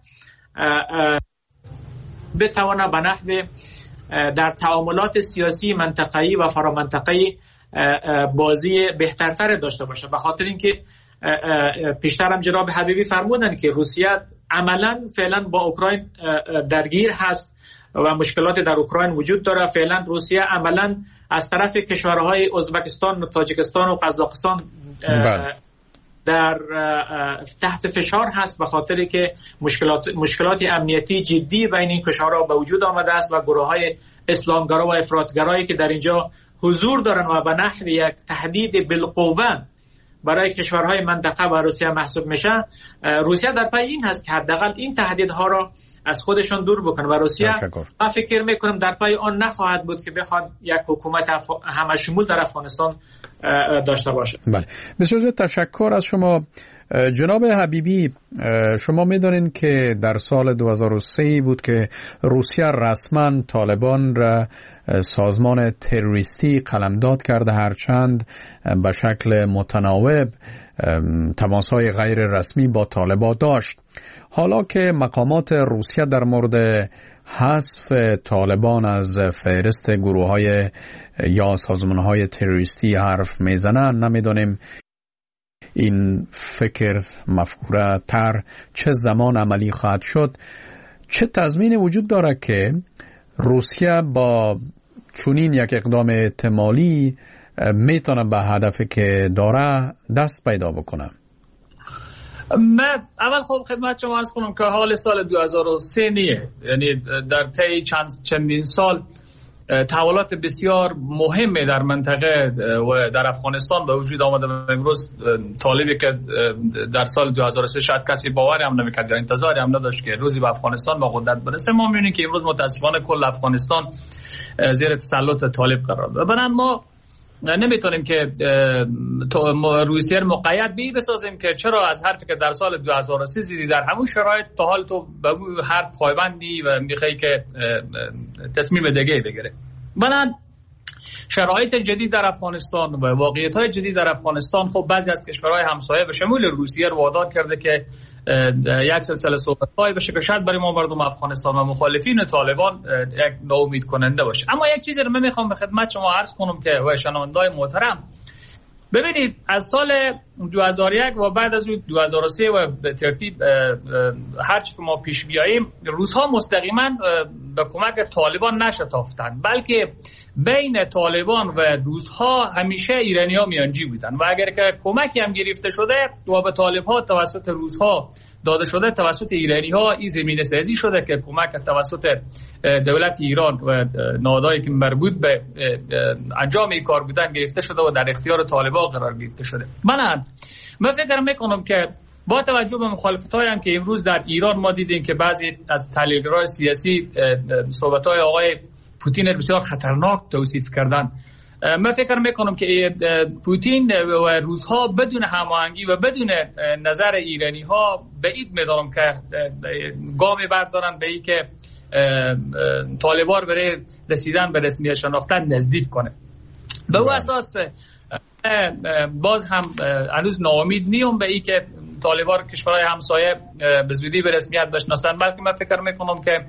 بتواند به نحو در تعاملات سیاسی منطقه‌ای و فرامنطقه‌ای بازی بهترتر داشته باشه، به خاطر اینکه پیشتر هم جناب حبیبی فرمودن که روسیه عملا فعلا با اوکراین درگیر هست و مشکلات در اوکراین وجود داره. فعلا روسیه عملا از طرف کشورهای ازبکستان و تاجیکستان و قزاقستان در تحت فشار هست، به خاطری که مشکلات امنیتی جدی بین این کشورها به وجود آمده است و گروه‌های اسلامگرا و افراطگرایی که در اینجا حضور دارن و به نحو یک تهدید بالقوه برای کشورهای منطقه و روسیه محسوب میشه. روسیه در پی این هست که حداقل این تهدیدها را از خودشان دور بکنه و روسیه من فکر میکنم در پی آن نخواهد بود که بخواد یک حکومت همه شمول در افغانستان داشته باشه. بله، بسیار تشکر از شما جناب حبیبی. شما میدونین که در سال 2003 بود که روسیه رسما طالبان را سازمان تروریستی قلمداد کرده، هرچند به شکل متناوب تماسهای غیر رسمی با طالبان داشت. حالا که مقامات روسیه در مورد حذف طالبان از فهرست گروه‌های یا سازمان‌های تروریستی حرف میزنن، نمیدونیم این فکر مفکوره تر چه زمان عملی خواهد شد؟ چه تضمین وجود دارد که روسیه با چنین یک اقدام احتمالی میتونه به هدفی که داره دست پیدا بکنه؟ من اول خب خدمت شما عرض کنم که حال سال 2003 نیه، یعنی در طی چندین سال تحولات بسیار مهمه در منطقه و در افغانستان به وجود آمده و امروز طالبی که در سال 2003 شاید کسی باوری هم نمیکرد یا انتظاری هم نداشت که روزی به افغانستان با قدرت برسه، ما میبینیم که امروز متاسفانه کل افغانستان زیر تسلط طالب قرار داره. بنابراین ما نمیتونیم که روسیه رو مقید به بسازیم که چرا از حرفی که در سال 2003 زیدی در همون شرایط تا حال تو به هر پایبندی و میخوای که تصمیم دیگه بگیره. بنابراین شرایط جدید در افغانستان و واقعیت‌های جدید در افغانستان خب بعضی از کشورهای همسایه به شمول روسیه رو وادار کرده که یک سلسله صحبت‌های بشه که شاید برای ما مردم افغانستان و مخالفین طالبان یک ناامید کننده باشه. اما یک چیزی رو من میخوام به خدمت شما عرض کنم که و شنونده‌های محترم ببینید، از سال 2001 و بعد از 2003 و به ترتیب هرچی که ما پیش بیاییم، روس‌ها مستقیما به کمک طالبان نشتافتند، بلکه بین طالبان و روس‌ها همیشه ایرانی‌ها میانجی بودند و اگر که کمکی هم گرفته شده و به طالب‌ها توسط روس‌ها داده شده توسط ایرانی‌ها این زمینه سازی شده که کمک توسط دولت ایران و نهادهایی که مربوط به انجام این کار بودن گرفته شده و در اختیار طالبان قرار گرفته شده. من فکر میکنم که با توجه به مخالفت‌هایی هم که امروز در ایران ما دیدیم که بعضی از تحلیلگرای سیاسی صحبت‌های آقای پوتین بسیار خطرناک توصیف کردن، من فکر میکنم که پوتین و روس‌ها بدون هماهنگی و بدون نظر ایرانی ها بعید میدارم که گامی بردارن به این که طالبان برای رسیدن به رسمیت شناختن نزدیک کنه. به او اساس باز هم هنوز ناامید نیم به این که طالبان کشورهای همسایه به زودی به رسمیت بشناسن، بلکه من فکر میکنم که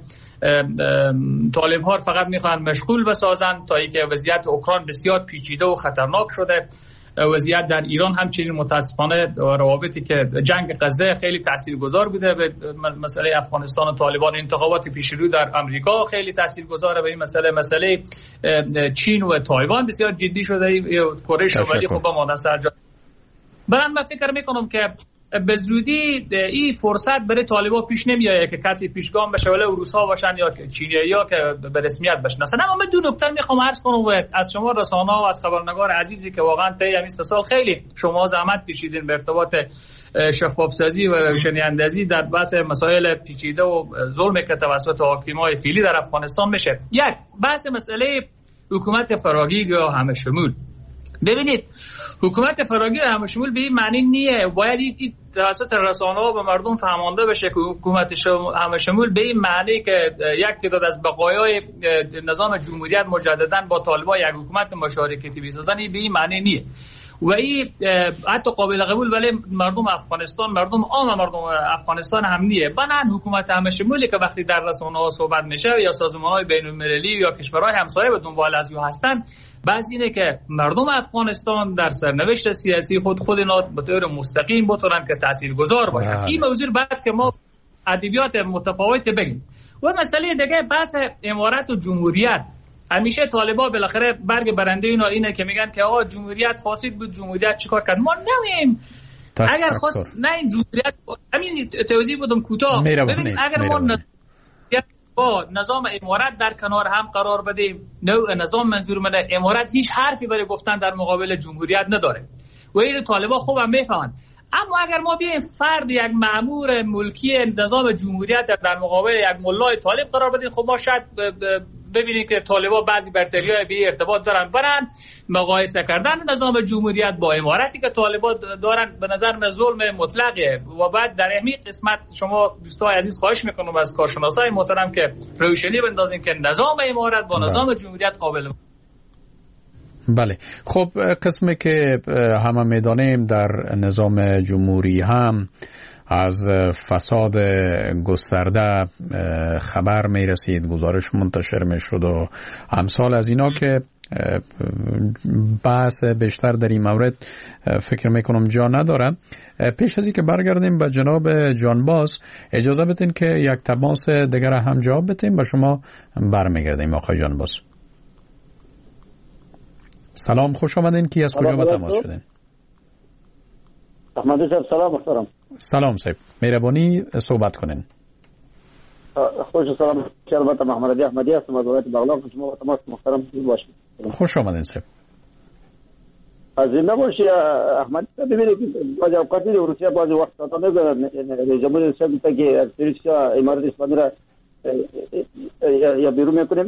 طالب ها فقط میخوان مشغول بسازن تا اینکه وضعیت اوکراین بسیار پیچیده و خطرناک شده، وضعیت در ایران همچنین متاسفانه روابطی که جنگ غزه خیلی تاثیرگذار بوده به مسئله افغانستان و طالبان، انتخابات پیش رو در امریکا خیلی تاثیرگذاره به این مسئله چین و تایوان بسیار جدی شده، کره شمالی خب با مانسر جا. من فکر میکنم که به زودی این فرصت برای طالبان پیش نمیاد که کسی پیشگام بشه، ولی روس‌ها باشن یا چینی‌ها که به رسمیت بشناسن. اما من دو نکته میخوام عرض کنم و از شما رسانه‌ها و از خبرنگار عزیزی که واقعا طی این 3 سال خیلی شما زحمت کشیدین به ارتباط شفاف سازی و روشنی اندازی در بحث مسائل پیچیده و ظلم که توسط حاکمای فعلی در افغانستان میشه. یک بحث مسئله حکومت فراگیر یا همه شمول. ببینید، حکومت فراگیر همه شمول به این معنی نیه، باید این توسط رسانه‌ها به مردم فهمانده بشه که حکومت همه شمول به این معنی که یک تعداد از بقایای نظام جمهوریت مجددا با طالبان یک حکومت مشارکتی بسازن، به این معنی نیه و این حتی قابل قبول ولی مردم افغانستان، مردم عام مردم افغانستان هم نیه. بنابراین حکومت همه شمولی که وقتی در رسانه‌ها صحبت میشه یا سازمان‌های بین‌المللی یا کشورهای همسایه به دنبال از او هستن، بعضی اینه که مردم افغانستان در سرنوشت سیاسی خود اینا به طور مستقیم بتونن که تاثیرگذار باشن. این موضوع بعد که ما ادبیات متفاوت بگیم. و مسئله دیگه بحث امارت و جمهوریت. همیشه طالبا بالاخره برگ برنده اینا اینه که میگن که آقا جمهوریت فاسد بود، جمهوریت چیکار کرد؟ ما نمی‌ایم. اگر خواست نه این جمهوریت همین توضیح بدم کوتاه. ببین اگر ما با نظام امارت در کنار هم قرار بدیم، نوع نظام منظور منه امارت هیچ حرفی برای گفتن در مقابل جمهوریت نداره و این طالبا خوبم میفهمن. اما اگر ما بیایم فرد یک مأمور ملکی نظام جمهوریت در مقابل یک ملای طالب قرار بدیم، خب ما شاید ببینید که طالبا بعضی برتری‌های به ارتباط دارن مقایسه کردن نظام جمهوریت با امارتی که طالبا دارن به نظر من ظلم مطلقه. و بعد در همین قسمت شما دوستان عزیز خواهش میکنم از کارشناسای محترم که روشنی بندازین که نظام امارت با نظام جمهوریت قابل. بله، خب قسمی که همه میدانیم در نظام جمهوری هم از فساد گسترده خبر می رسید، گزارش منتشر می شد و امثال از اینا که بحث بیشتر در این مورد فکر میکنم جا نداره. پیش از این که برگردیم به جناب جانباز، اجازه بدین که یک تماس دیگر هم جواب بدیم و شما برمیگردیم. آقای جانباز سلام، خوش آمدین. کی از کجا به تماس شدین؟ احمدی صاحب سلام محترم. سلام صاحب، مهربانی صحبت کنین. خوش سلام. البته محمد احمدی هستم از ولایت بغلان. شما تماس محترم باشید. خوش آمدین صاحب. از این نباشی احمد صاحب، ببینید بعضی اوقات روسیه بعضی وقت تا نمی‌گذارد جمهوری اسلامی تا که روسیه امارات اسلامی را یا بیرون میکنیم.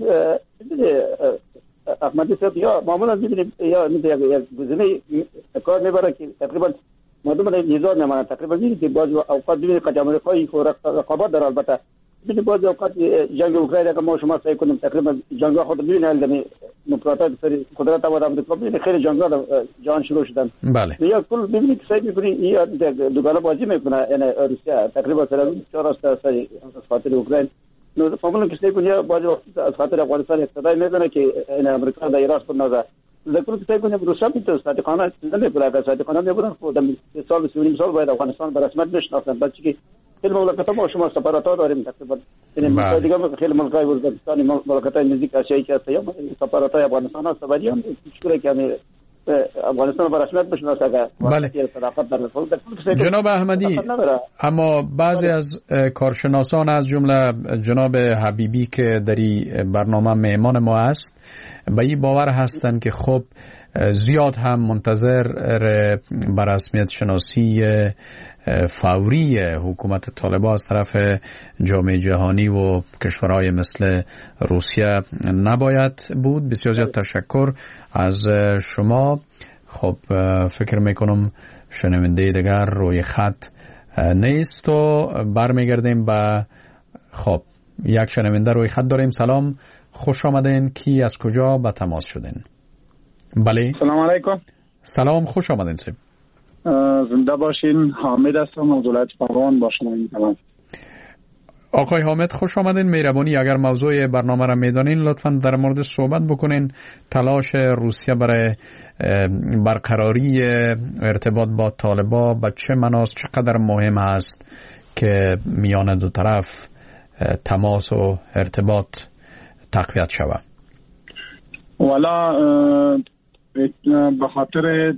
احمدی صاحب یا معمولا ببینید یا یک گزینه کار میبره که تقریبا مردم نزاع نمانند. تقریبا ببینید که بعضی اوقات ببینید که آمریکایی رقابت داره. البته ببینید بعضی اوقات جنگ اوکراین که ما شما سعی کنیم تقریبا جنگ خود ببینید در نپراتات سری قدرت و آمریکا ببینید خیلی جنگ ها جهان شروع شدن. بله. یا کل ببینید سعی میکنید یا دوگانه بازی میکنه. یعنی روسیه تقریبا 4 است سری خاطر اوکراین. نو فهمون که سعی کنید بعضی وقت از خاطر افغانستان اقتدای میکنه که این امریکا در ایران پر نزد. ذکر که سعی کنیم روسیه میتونه صادقانه نمیکنه. اگر صادقانه میبودن خود سال 30 سال باید افغانستان به رسمیت بشناسن. بلکه خیلی مملکت ما شما سفارت‌ها داریم تقریبا. این دیگه خیلی مملکت‌های ازبکستان، مملکت‌های نزدیک آسیایی که هست یا سفارت‌های افغانستان هست. ولی هم مشکلی که افغانستان به رسمیت بشناسه. بله. جناب احمدی، اما بعضی از کارشناسان از جمله جناب حبیبی که در این برنامه مهمان ما است به این باور هستند که خب زیاد هم منتظر به رسمیت شناسی فوری حکومت طالبان از طرف جامعه جهانی و کشورهای مثل روسیه نباید بود. بسیار زیاد تشکر از شما. خب فکر میکنم شنونده دیگر روی خط نیست و برمیگردیم به خب یک شنونده روی خط داریم. سلام، خوش آمدین. کی از کجا به تماس شدین؟ بله. سلام علیکم. سلام، خوش آمدین صاحب. زنده باشین. حامد هستم از ولایت بغلان با شما می‌تونم. آقای حامد خوش آمدین. مهربانی اگر موضوع برنامه را میدانین لطفاً در مورد صحبت بکنین. تلاش روسیه برای برقراری ارتباط با طالبان به چه معناست؟ چقدر مهم است که میان دو طرف تماس و ارتباط تقویت شود؟ والا به خاطر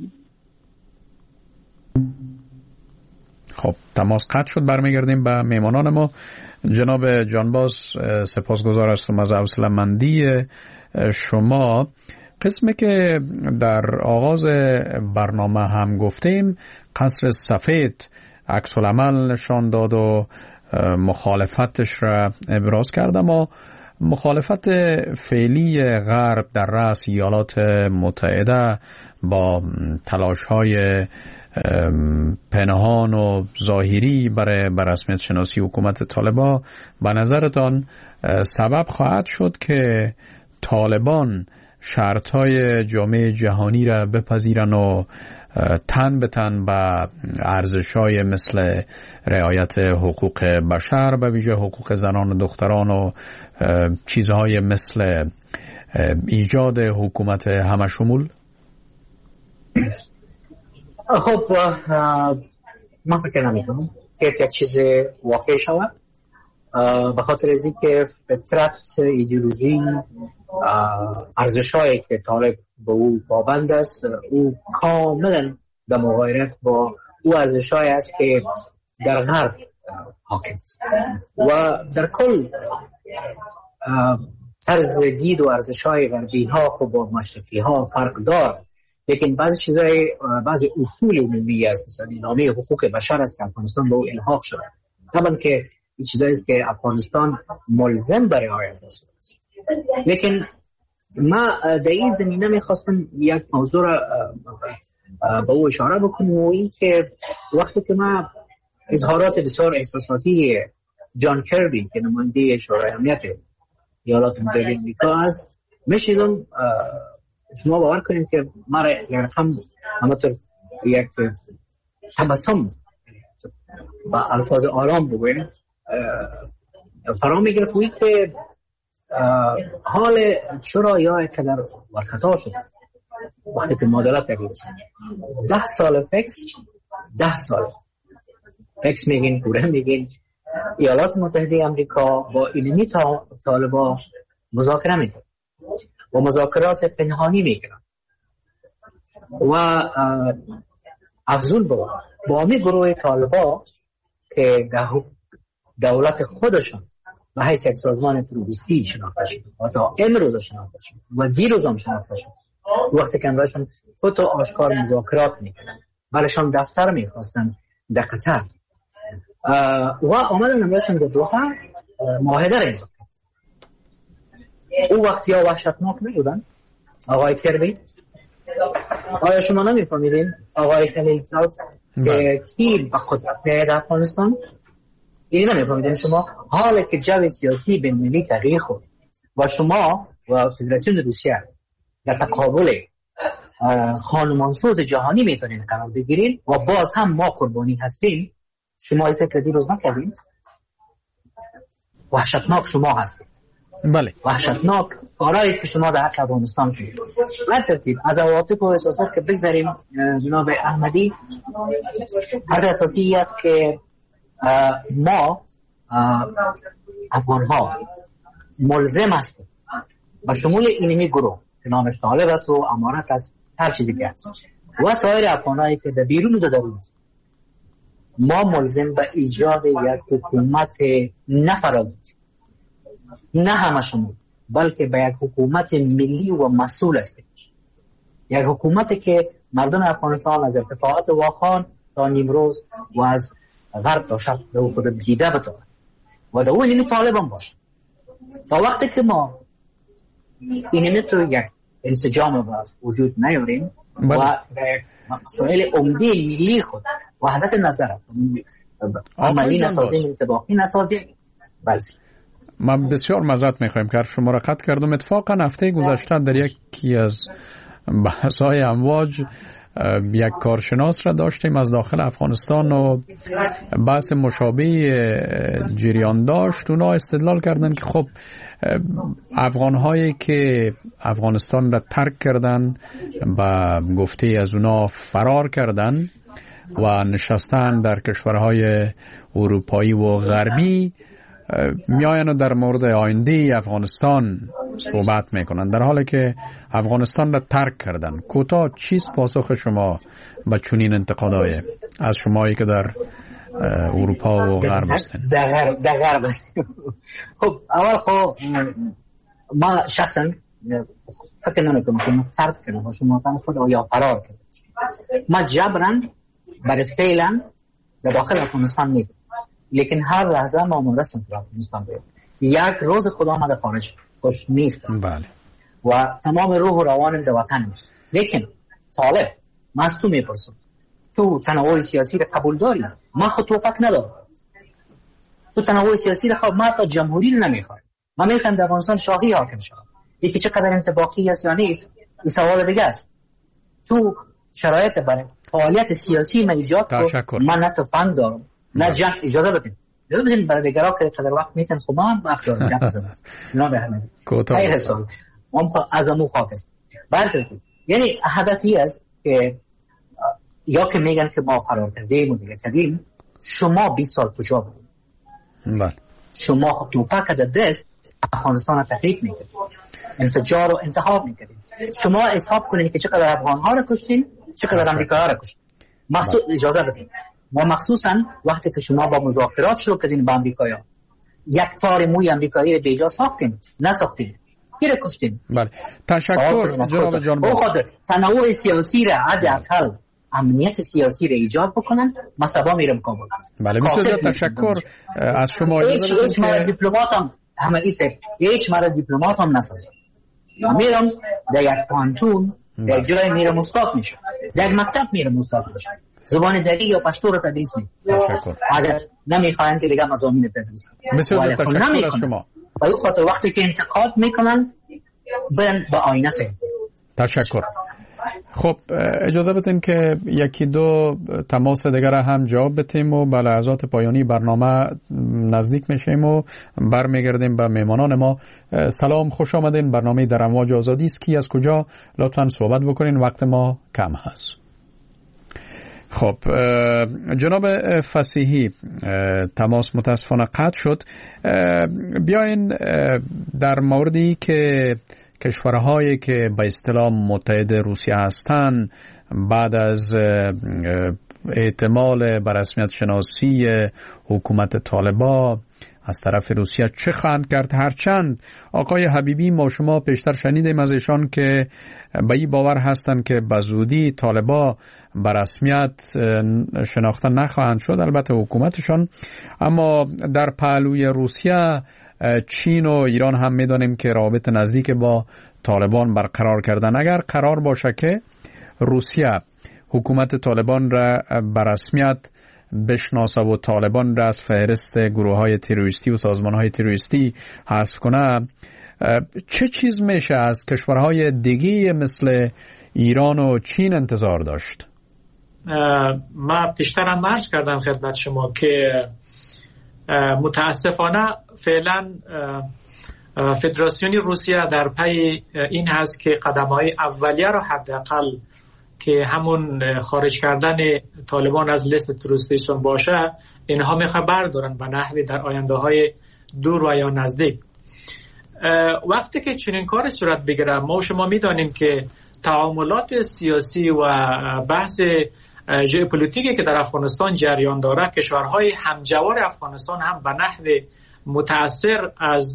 خب تماس قطع شد. برمیگردیم به میمانان ما. جناب جانباز سپاسگزار هستم از حوصله‌مندی شما. قسمی که در آغاز برنامه هم گفتیم قصر سفید عکس العمل نشان داد و مخالفتش را ابراز کرد، اما مخالفت فعلی غرب در رأس ایالات متحده با تلاش‌های پنهان و ظاهری برای رسمیت شناسی حکومت طالبان به نظرتان سبب خواهد شد که طالبان شرطهای جامعه جهانی را بپذیرن و تن به تن به ارزش‌های مثل رعایت حقوق بشر، به ویژه حقوق زنان و دختران و چیزهای مثل ایجاد حکومت همشمول؟ خب من فکر نمی‌کنم که یک چیز واقع شود، به خاطر از اینکه فطرت، ایدئولوژی، ارزش‌هایی که طالب به او پابند است او کاملا در مغایرت با او ارزش‌هایی است که در غرب حاکم است و در کل طرز دید و ارزش‌های غربی‌ها خب با مشرقی‌ها فرق دارد. لیکن بعضی اصول عمومی است، مثلا نامه حقوق بشر است که افغانستان به او الحاق شده، همان که این چیزایی است که افغانستان ملزم برای رعایت است. لیکن ما در این زمینه میخواستم یک موضوع را به او اشاره بکنم و این که وقتی که ما اظهارات بسیار احساساتی جان کربی که نماینده شورای امنیت ایالات متحده آمریکا است میشیدم، شما باور کنید که ما را همطور یک تبسم با الفاظ آرام بگویم فرا میگرفت که حال چرا یا که در خطا شد وقتی که معادلات تغییر شد 10 سال فکس 10 سال فکس میگین کوره میگین ایالات متحده آمریکا با اینمی طالبا مذاکره میکنن و مذاکرات پنهانی میکنن و افزون با امی گروه طالبا که دولت خودشون و حیث یک سازمان تروریستی شناخته شد و تا امروز شناخته شد و دیروز هم شناخته شد وقتی که امروزشون خود آشکار مذاکرات میکنن بلشان دفتر میخواستن در قطر و آمدن امروزشون در دوحه معاهده را امضا کرد. او وقتی ها وحشتناک نبودن آقای کربی آیا شما نمیفهمیدین آقای خلیلزاد که کی به قدرت میاد در افغانستان؟ اینی نمیفهمیدین شما حالا که جو سیاسی بین المللی تغییر خورد و شما و فدراسیون روسیه در تقابل خانمانسوز جهانی میتونین قرار بگیرین و باز هم ما قربانی هستیم. شما این فکر دیروز نکردین؟ وحشتناک شما هستید. بله. وحشتناک کارهایی است که شما در حق افغانستان کنید. ترتیب از عواطف و احساسات که بگذاریم جناب احمدی، هر اساسی است که ما افغان‌ها ملزم هستیم و شمول اینمی گروه که نامش طالب است و امارت است هر چیزی که هست و سایر افغانایی که در بیرون و درون است، ما ملزم به ایجاد یک حکومت نفرادی نه همشون بلکه به یک حکومت ملی و مسئول است، یک حکومتی که مردم افغانستان از ارتفاعات واخان تا نیمروز و از غرب تا شرق به خود دیده بتونه و در اون اینی طالب هم باشه. تا وقتی که ما اینی تو یک انسجام و وجود نیاریم و مسائل عمده ملی خود وحدت نظر عملی نسازیم انطباقی نسازیم. بله من بسیار معذرت میخوایم که شما را قطع کردم. اتفاقا هفته گذشته در یکی از بحث‌های امواج یک کارشناس را داشتیم از داخل افغانستان و بحث مشابه جریان داشت. اونا استدلال کردن که خب افغان‌هایی که افغانستان را ترک کردن با گفته از اونا فرار کردن و نشستن در کشورهای اروپایی و غربی میاین و در مورد آینده افغانستان صحبت میکنن در حالی که افغانستان را ترک کردن. کوتاه چیست پاسخ شما به چنین انتقادهای از شمایی که در اروپا و غرب هستین؟ در غرب هستیم. خب اول خب ما شخصا فکر نمیکنم که ما ترک کردم شما خود یا فرار کردم. ما جبران برای فعلا در داخل افغانستان نیست، لیکن هر لحظه ما مندستم در افغانستان بید. یک روز خدا ما در خارج خوش نیست. بله. و تمام روح و روانم در وطن نیست. لیکن طالب ما از تو میپرسم تو تنوع سیاسی را قبول داری؟ ما خود توفق ندارم. تو تنوع سیاسی را ما تا جمهوری رو نمیخوایم. ما میخوایم در افغانستان شاهی حاکم شود. یکی چقدر انطباقی است یا نیست این سوال دیگه است. تو شرایط برای فعالیت سیاسی من ایجاد کنم، من نه تفنگ دارم نه جنگ. اجازه بدیم برای دیگرها که قدر وقت میتن خب ما هم وقت دارم گپ بزنم. نه به همین خیلی حساب ما از امو خاک است. یعنی هدفی است که یا که میگن که ما فرار کردیم و دیگه کردیم. شما 20 سال کجا بودید؟ بله. شما خب توفق در دست افغانستان را تحریک میکردید، انفجار و انتحاب میکردید. شما حساب کنید که چقدر افغان ها را کشتین، چقدر امریکا ها را کشتین. اجازه بدید ما مخصوصا وقتی که شما با مذاکرات شروع کردین با امریکایی‌ها، یک تار موی امریکایی را بیجا ساختین، نساختین، کی را کشتین؟ بله. تشکر جناب جانباز. خاطر تنوع سیاسی را حداقل امنیت سیاسی را ایجاد بکنن، مسابقه میرم کابل. بله بسیار تشکر از شما. هیچ مرا دیپلمات هم هیچ مرا دیپلمات هم نسازد. میرم در یک پانتون در جای میرم استاد میشه، در مکتب میرم استاد میشه، زبان دری یا پشتو رو تدریس می. تشکر. اگر نمیخواین که دیگه مضامین تدریس کنن. بسیار تشکر از شما. برای خاطر وقتی که انتقاد میکنن برن با آینه سه. تشکر. خب اجازه بدین که یکی دو تماس دیگر هم جواب بدیم و به لحظات پایانی برنامه نزدیک میشیم و برمیگردیم به مهمانان ما. سلام، خوش آمدین. برنامه در امواج آزادی است. کی از کجا؟ لطفاً صحبت بکنین، وقت ما کم هست. خب جناب فصیحی، تماس متاسفانه قطع شد. بیاین در موردی که کشورهایی که به اصطلاح متحد روسیه هستند بعد از احتمال به رسمیت شناسی حکومت طالبان از طرف روسیه چه خواهند کرد، هرچند آقای حبیبی ما شما پیشتر شنیدیم از ایشان که به این باور هستند که به زودی طالبان به رسمیت شناخته نخواهند شد، البته حکومتشان. اما در پهلوی روسیه چین و ایران هم میدانیم که رابطه نزدیک با طالبان برقرار کردن. اگر قرار باشه که روسیه حکومت طالبان را به رسمیت بشناسه و طالبان را از فهرست گروه‌های تروریستی و سازمان‌های تروریستی حذف کنه، چه چیز میشه از کشورهای دیگه مثل ایران و چین انتظار داشت؟ ما پیشترم عرض کردم خدمت شما که متاسفانه فعلا فدراسیون روسیه در پی این هست که قدم‌های اولیه را حداقل که همون خارج کردن طالبان از لیست تروریستیشون باشه اینها میخواه بردارن به نحوی در آینده های دور و یا نزدیک. وقتی که چنین کار صورت بگیره ما شما میدانیم که تعاملات سیاسی و بحث ژئوپلیتیکی که در افغانستان جریان داره، کشورهای همجوار افغانستان هم به نحو متأثر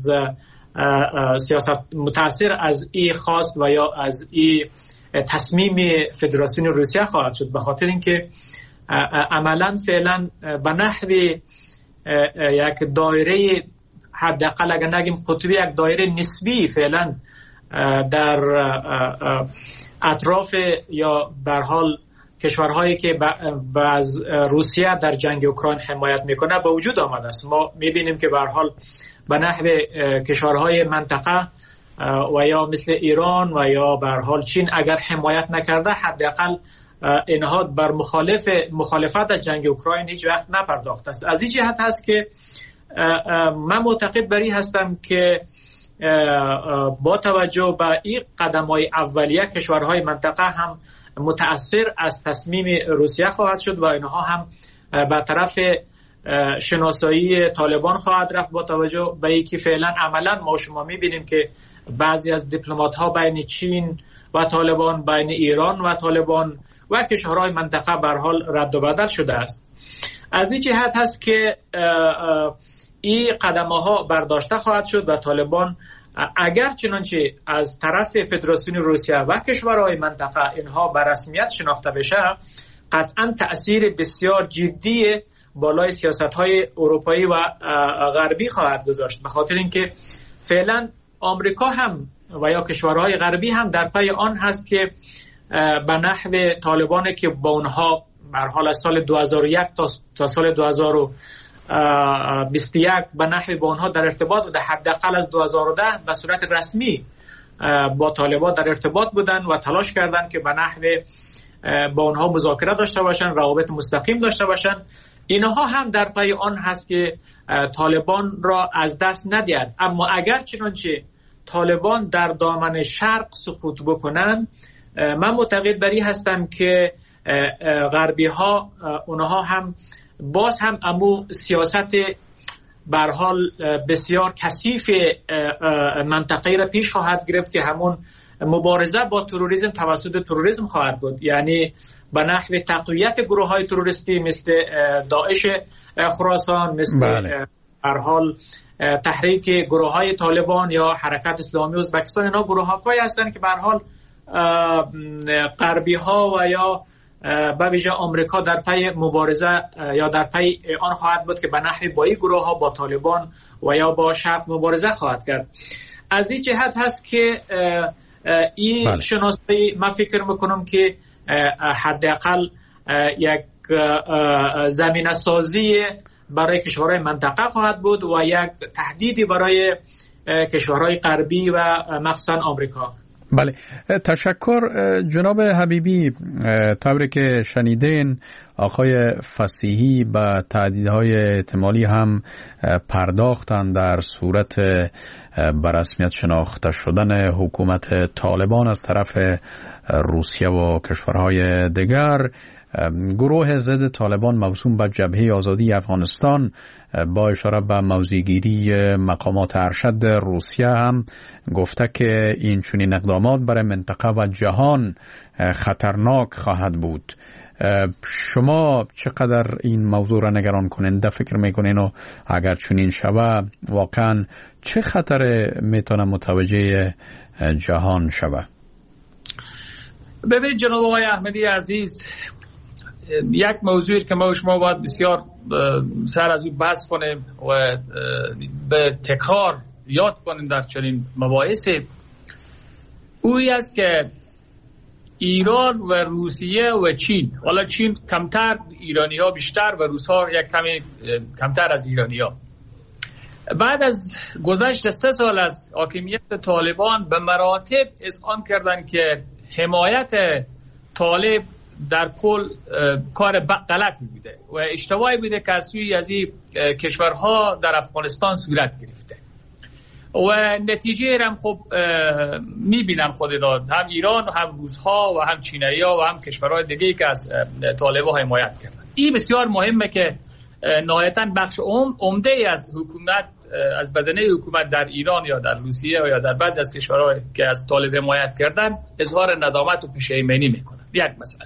از این خواست و یا از این تصمیم فدراسیون روسیه خواهد شد، به خاطر اینکه عملا فعلا به نحو یک دایره حداقل اگر نگیم قطبی، یک دایره نسبی فعلا در اطراف یا به حال کشورهایی که از روسیه در جنگ اوکراین حمایت میکنه به وجود آمده است. ما میبینیم که به حال به نحو کشورهای منطقه و یا مثل ایران و یا به حال چین اگر حمایت نکرده حداقل اینها بر مخالفت از جنگ اوکراین هیچ وقت نپرداخته است. از این جهت هست که من معتقد بر این هستم که با توجه به این قدم‌های اولیه کشورهای منطقه هم متأثر از تصمیم روسیه خواهد شد و اینها هم به طرف شناسایی طالبان خواهد رفت، با توجه به اینکه فعلا عملا ما شما می‌بینیم که بعضی از دیپلمات‌ها بین چین و طالبان، بین ایران و طالبان و کشورهای منطقه به هر حال رد و بدل شده است. از این جهت هست که این قدم‌ها برداشته خواهد شد و طالبان اگر چنانچه از طرف فدراسیون روسیه و کشورهای منطقه اینها به رسمیت شناخته بشه، قطعاً تأثیر بسیار جدی بالای سیاست‌های اروپایی و غربی خواهد گذاشت، به خاطر اینکه فعلا آمریکا هم و یا کشورهای غربی هم در پی آن هست که به نحو طالبانی که با اونها به حال از سال 2001 تا سال 2021 به نحو با اونها در ارتباط بوده، حداقل از 2010 به صورت رسمی با طالبان در ارتباط بودن و تلاش کردن که به نحو با اونها مذاکره داشته باشن، روابط مستقیم داشته باشن. اینها هم در پی آن هست که طالبان را از دست ندهد. اما اگر چنانچه طالبان در دامن شرق سقوط بکنن، من معتقد بر این هستم که غربی ها اونها هم باز هم امو سیاست به هر حال بسیار کثیف منطقه‌ای را پیش خواهد گرفت که همون مبارزه با تروریسم توسط تروریسم خواهد بود، یعنی به نحو تقویت گروه‌های تروریستی مثل داعش خراسان، مثل هر حال تحریک گروه‌های طالبان یا حرکت اسلامی ازبکستان. اینا گروه‌هایی هستند که به هر حال غربی‌ها و یا به ویژه آمریکا در پی مبارزه یا در پی آن خواهد بود که به نحو با این گروه‌ها با طالبان و یا با شرق مبارزه خواهد کرد. از این جهت هست که این شناسی من فکر میکنم که حداقل یک زمینه سازی برای کشورهای منطقه خواهد بود و یک تهدیدی برای کشورهای غربی و مخصوصا آمریکا. بله، تشکر جناب حبیبی. طوری که شنیدین آقای فصیحی به تهدیدهای احتمالی هم پرداختند در صورت به رسمیت شناخته شدن حکومت طالبان از طرف روسیه و کشورهای دیگر. گروه ضد طالبان موسوم به جبهه آزادی افغانستان با اشاره به موضع‌گیری مقامات ارشد روسیه هم گفته که این چنین اقدامات برای منطقه و جهان خطرناک خواهد بود. شما چقدر این موضوع را نگران کننده فکر میکنین و اگر چنین شوه واقعا چه خطر میتونه متوجه جهان شوه؟ ببینید جناب آقای احمدی عزیز، یک موضوعی که ما و شما باید بسیار سر از او بحث کنیم و به تکرار یاد کنیم در چنین مباحث، اویی است که ایران و روسیه و چین، حالا چین کمتر، ایرانی ها بیشتر و روس ها یک کمی کمتر از ایرانی ها، بعد از گذشت 3 سال از حاکمیت طالبان به مراتب اذعان کردند که حمایت طالب در کل کار غلطی بوده و اشتباهی بوده که از سوی از این کشورها در افغانستان صورت گرفته و نتیجه هم خب میبینن خودتان، هم ایران و هم روس‌ها و هم چینی‌ها و هم کشورهای دیگه که از طالب‌ها حمایت کردن. این بسیار مهمه که نهایتاً بخش عمده از حکومت، از بدنه حکومت در ایران یا در روسیه یا در بعضی از کشورهای که از طالب حمایت کردن اظهار ندامت و پشیمانی میکنن. یک مسئله.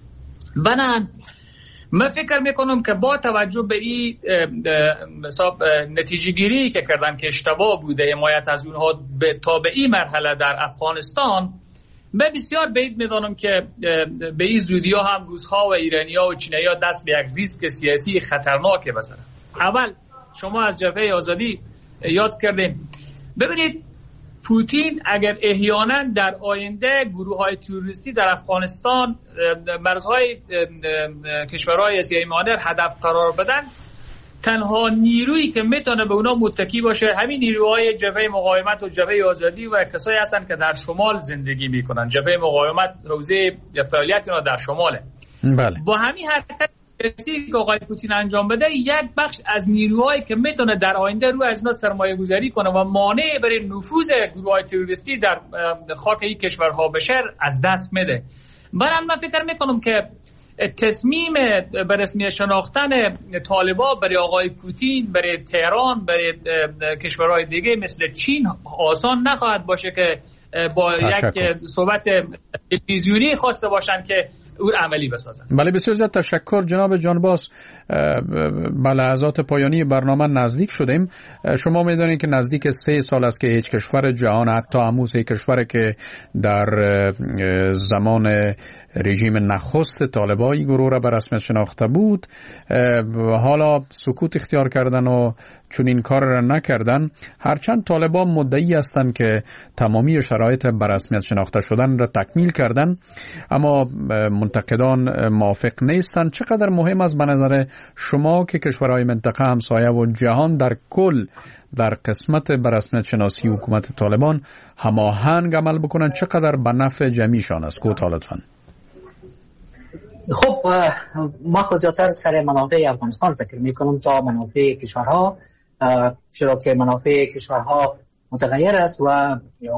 من فکر میکنم که با توجه به این نتیجه گیری که کردن که اشتباه بوده حمایت از اونها تا به این مرحله در افغانستان، من بسیار بعید میدانم که به این زودی ها هم روس‌ها و ایرانی‌ها و چینی‌ها دست به یک ریسک سیاسی خطرناک بزنن. اول شما از جبهه آزادی یاد کردیم، ببینید پوتین اگر احیانا در آینده گروه‌های تروریستی در افغانستان مرزهای کشورهای آسیای مانر هدف قرار بدن، تنها نیرویی که میتونه به اونا متکی باشه همین نیروهای جبهه مقاومت و جبهه آزادی و کسایی هستن که در شمال زندگی میکنن. جبهه مقاومت حوزه فعالیت اینا در شماله. بله. با همین حرکت که آقای پوتین انجام بده، یک بخش از نیروهایی که میتونه در آینده روی از اینا سرمایه گذاری کنه و مانع برای نفوذ گروه‌های تروریستی در خاک این کشورها بشه از دست میده. من فکر میکنم که تصمیم به رسمی شناختن طالبان برای آقای پوتین، برای تهران، برای کشورهای دیگه مثل چین آسان نخواهد باشه که با یک صحبت تلویزیونی خواسته باشن که او عملی بسازن. بله، بسیار زیاد تشکر جناب جانباز. به لحظات پایانی برنامه نزدیک شدیم. شما میدونید که نزدیک 3 سال است که هیچ کشور جهان، حتی همون 3 کشور که در زمان رژیم نخست طالبان گروه را به رسمیت شناخته بود، حالا سکوت اختیار کردن و چون این کار را نکردن، هرچند طالبان مدعی هستند که تمامی شرایط به رسمیت شناخته شدن را تکمیل کردن، اما منتقدان موافق نیستند. چقدر مهم است به نظر شما که کشورهای منطقه همسایه و جهان در کل در قسمت به رسمیت شناسی حکومت طالبان هماهنگ عمل بکنند؟ چقدر به نفع جمعیشان است؟ کوتاه لطفاً. خب ما خود زیادتر سر منافع افغانستان فکر میکنم تا منافع کشورها، چرا که منافع کشورها متغیر است و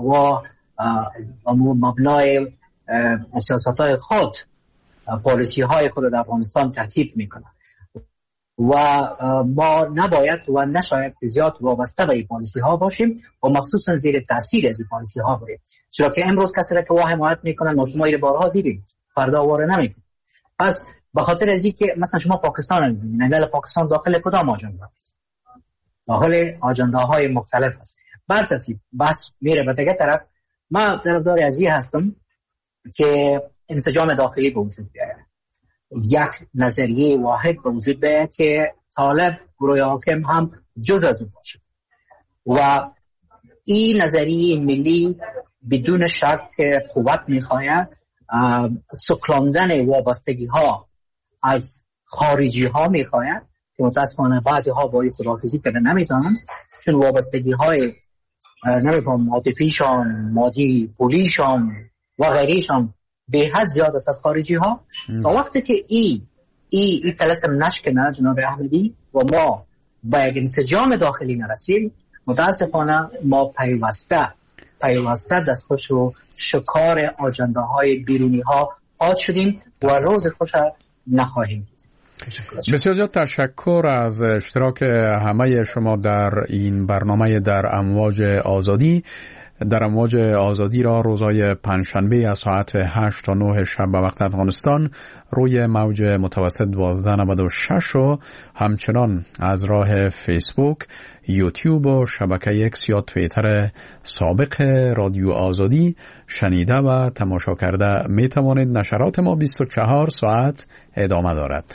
مبنای سیاست‌های خود، پالیسی‌های خود در افغانستان ترتیب میکنه و ما نباید و نشاید زیاد وابسته به این پالیسی‌ها باشیم و مخصوصا زیر تاثیر از این پالیسی‌ها بریم، چرا که امروز کسی را که حمایت میکنن ما شما بارها دیدیم، فردا واره نمیکنه. پس به خاطر از اینکه مثلا شما پاکستان رو می‌بینید، نگل پاکستان داخل کدام آژاندا است؟ داخل آژانداهای مختلف است. بعد ترتیب بس میره به دیگه طرف. من طرفدار از این هستم که انسجام داخلی به وجود بیاید، یک نظریه واحد به وجود بیاید که طالب گروه حاکم هم جز از اون باشه و این نظریه ملی بدون شک قوت میخواهد سکلاندن وابستگی ها از خارجی ها میخواهد که متاسفانه بعضی ها با این خداحافظی کرده نمیتونن، چون وابستگی های نمیفهم عاطفیشان، مادی پولیشان و غیریشان به حد زیاد است از خارجی ها. تا وقتی که این این طلسم نشکنه جناب احمدی و ما با یک انسجام داخلی نرسیم، متاسفانه ما پیوسته دستخوش و شکار آجنده های بیرونی ها خواهد شدیم و روز خوش نخواهیم. بسیار زیاد تشکر از اشتراک همه شما در این برنامه در امواج آزادی. در امواج آزادی را روزهای پنجشنبه از ساعت 8 تا 9 شب به وقت افغانستان روی موج متوسط 1296 و همچنان از راه فیسبوک، یوتیوب و شبکه اکس یا توییتر سابق رادیو آزادی شنیده و تماشا کرده می توانید. نشرات ما 24 ساعت ادامه دارد.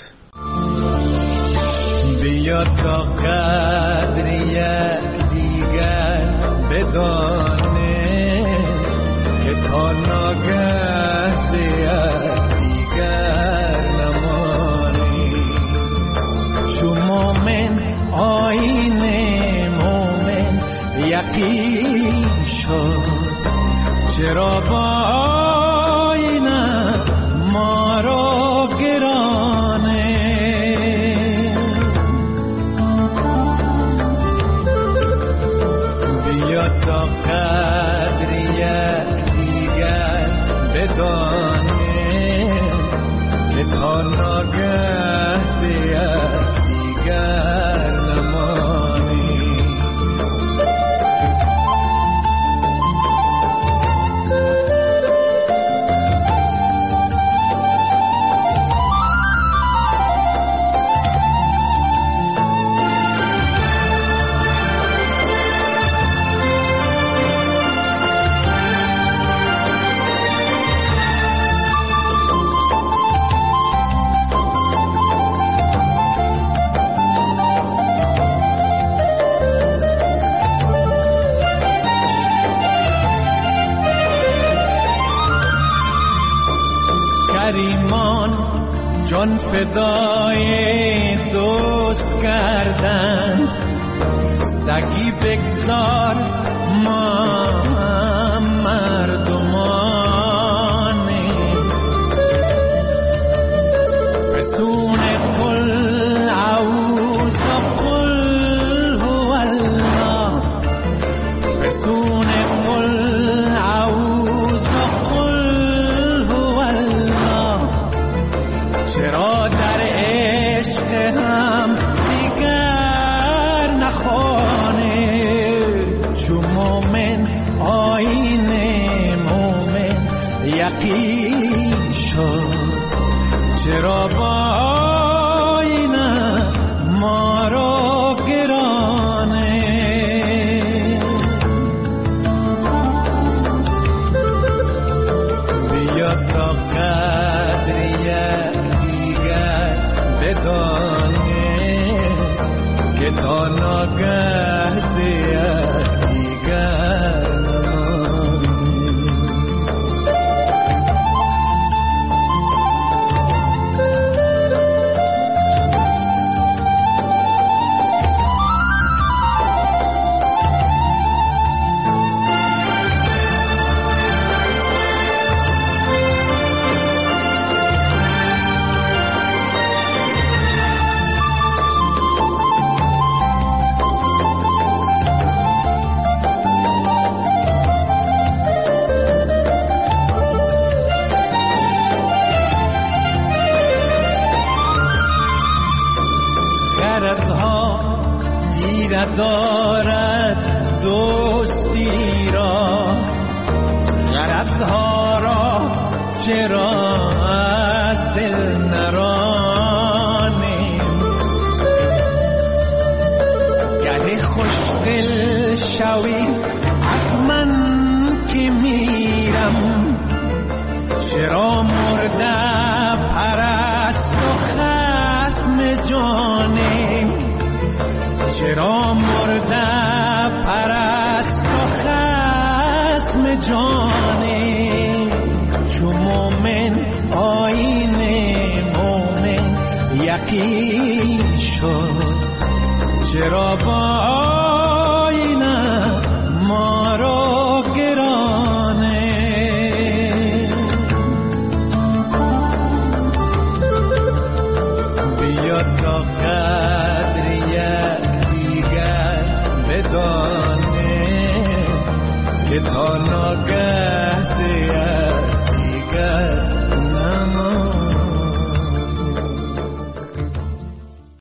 بیا تا قدری دیگر بدانه که تا ناگه زیاد دیگر نمانی. چو مومن آیین مومن یقین شد، چرا با آینه ما را گرانه. بیا تا قدری دیگر بدانه که تا ناگه زیاد دیگر نمانی. جان فدای دوست کردند، سگی بگذار ما مردمانیم. فسون قل اعوذ قل هو الله، فسون قل اعوذ قل هو الله. چرا در عشق هم دیگر نخوانه؟ چو مومن آیین مومن یقین شد، چرا با آینه ما را گرانه. بیا تا قدری بدانه که تا ناگه زیاد دیگر نمانی. دارد دوستی را، غرضها را چرا از دل نرانیم. گه خوش دل شوی از من که میرم، چرا مرده پرست و خصم جانیم. چرا مرده پرست و خصم جانیم. چو مومن آیین مومن یقین شد، چرا با آینه ما را گرانه. تا قدر یک دیگر بدانه که تا ناگه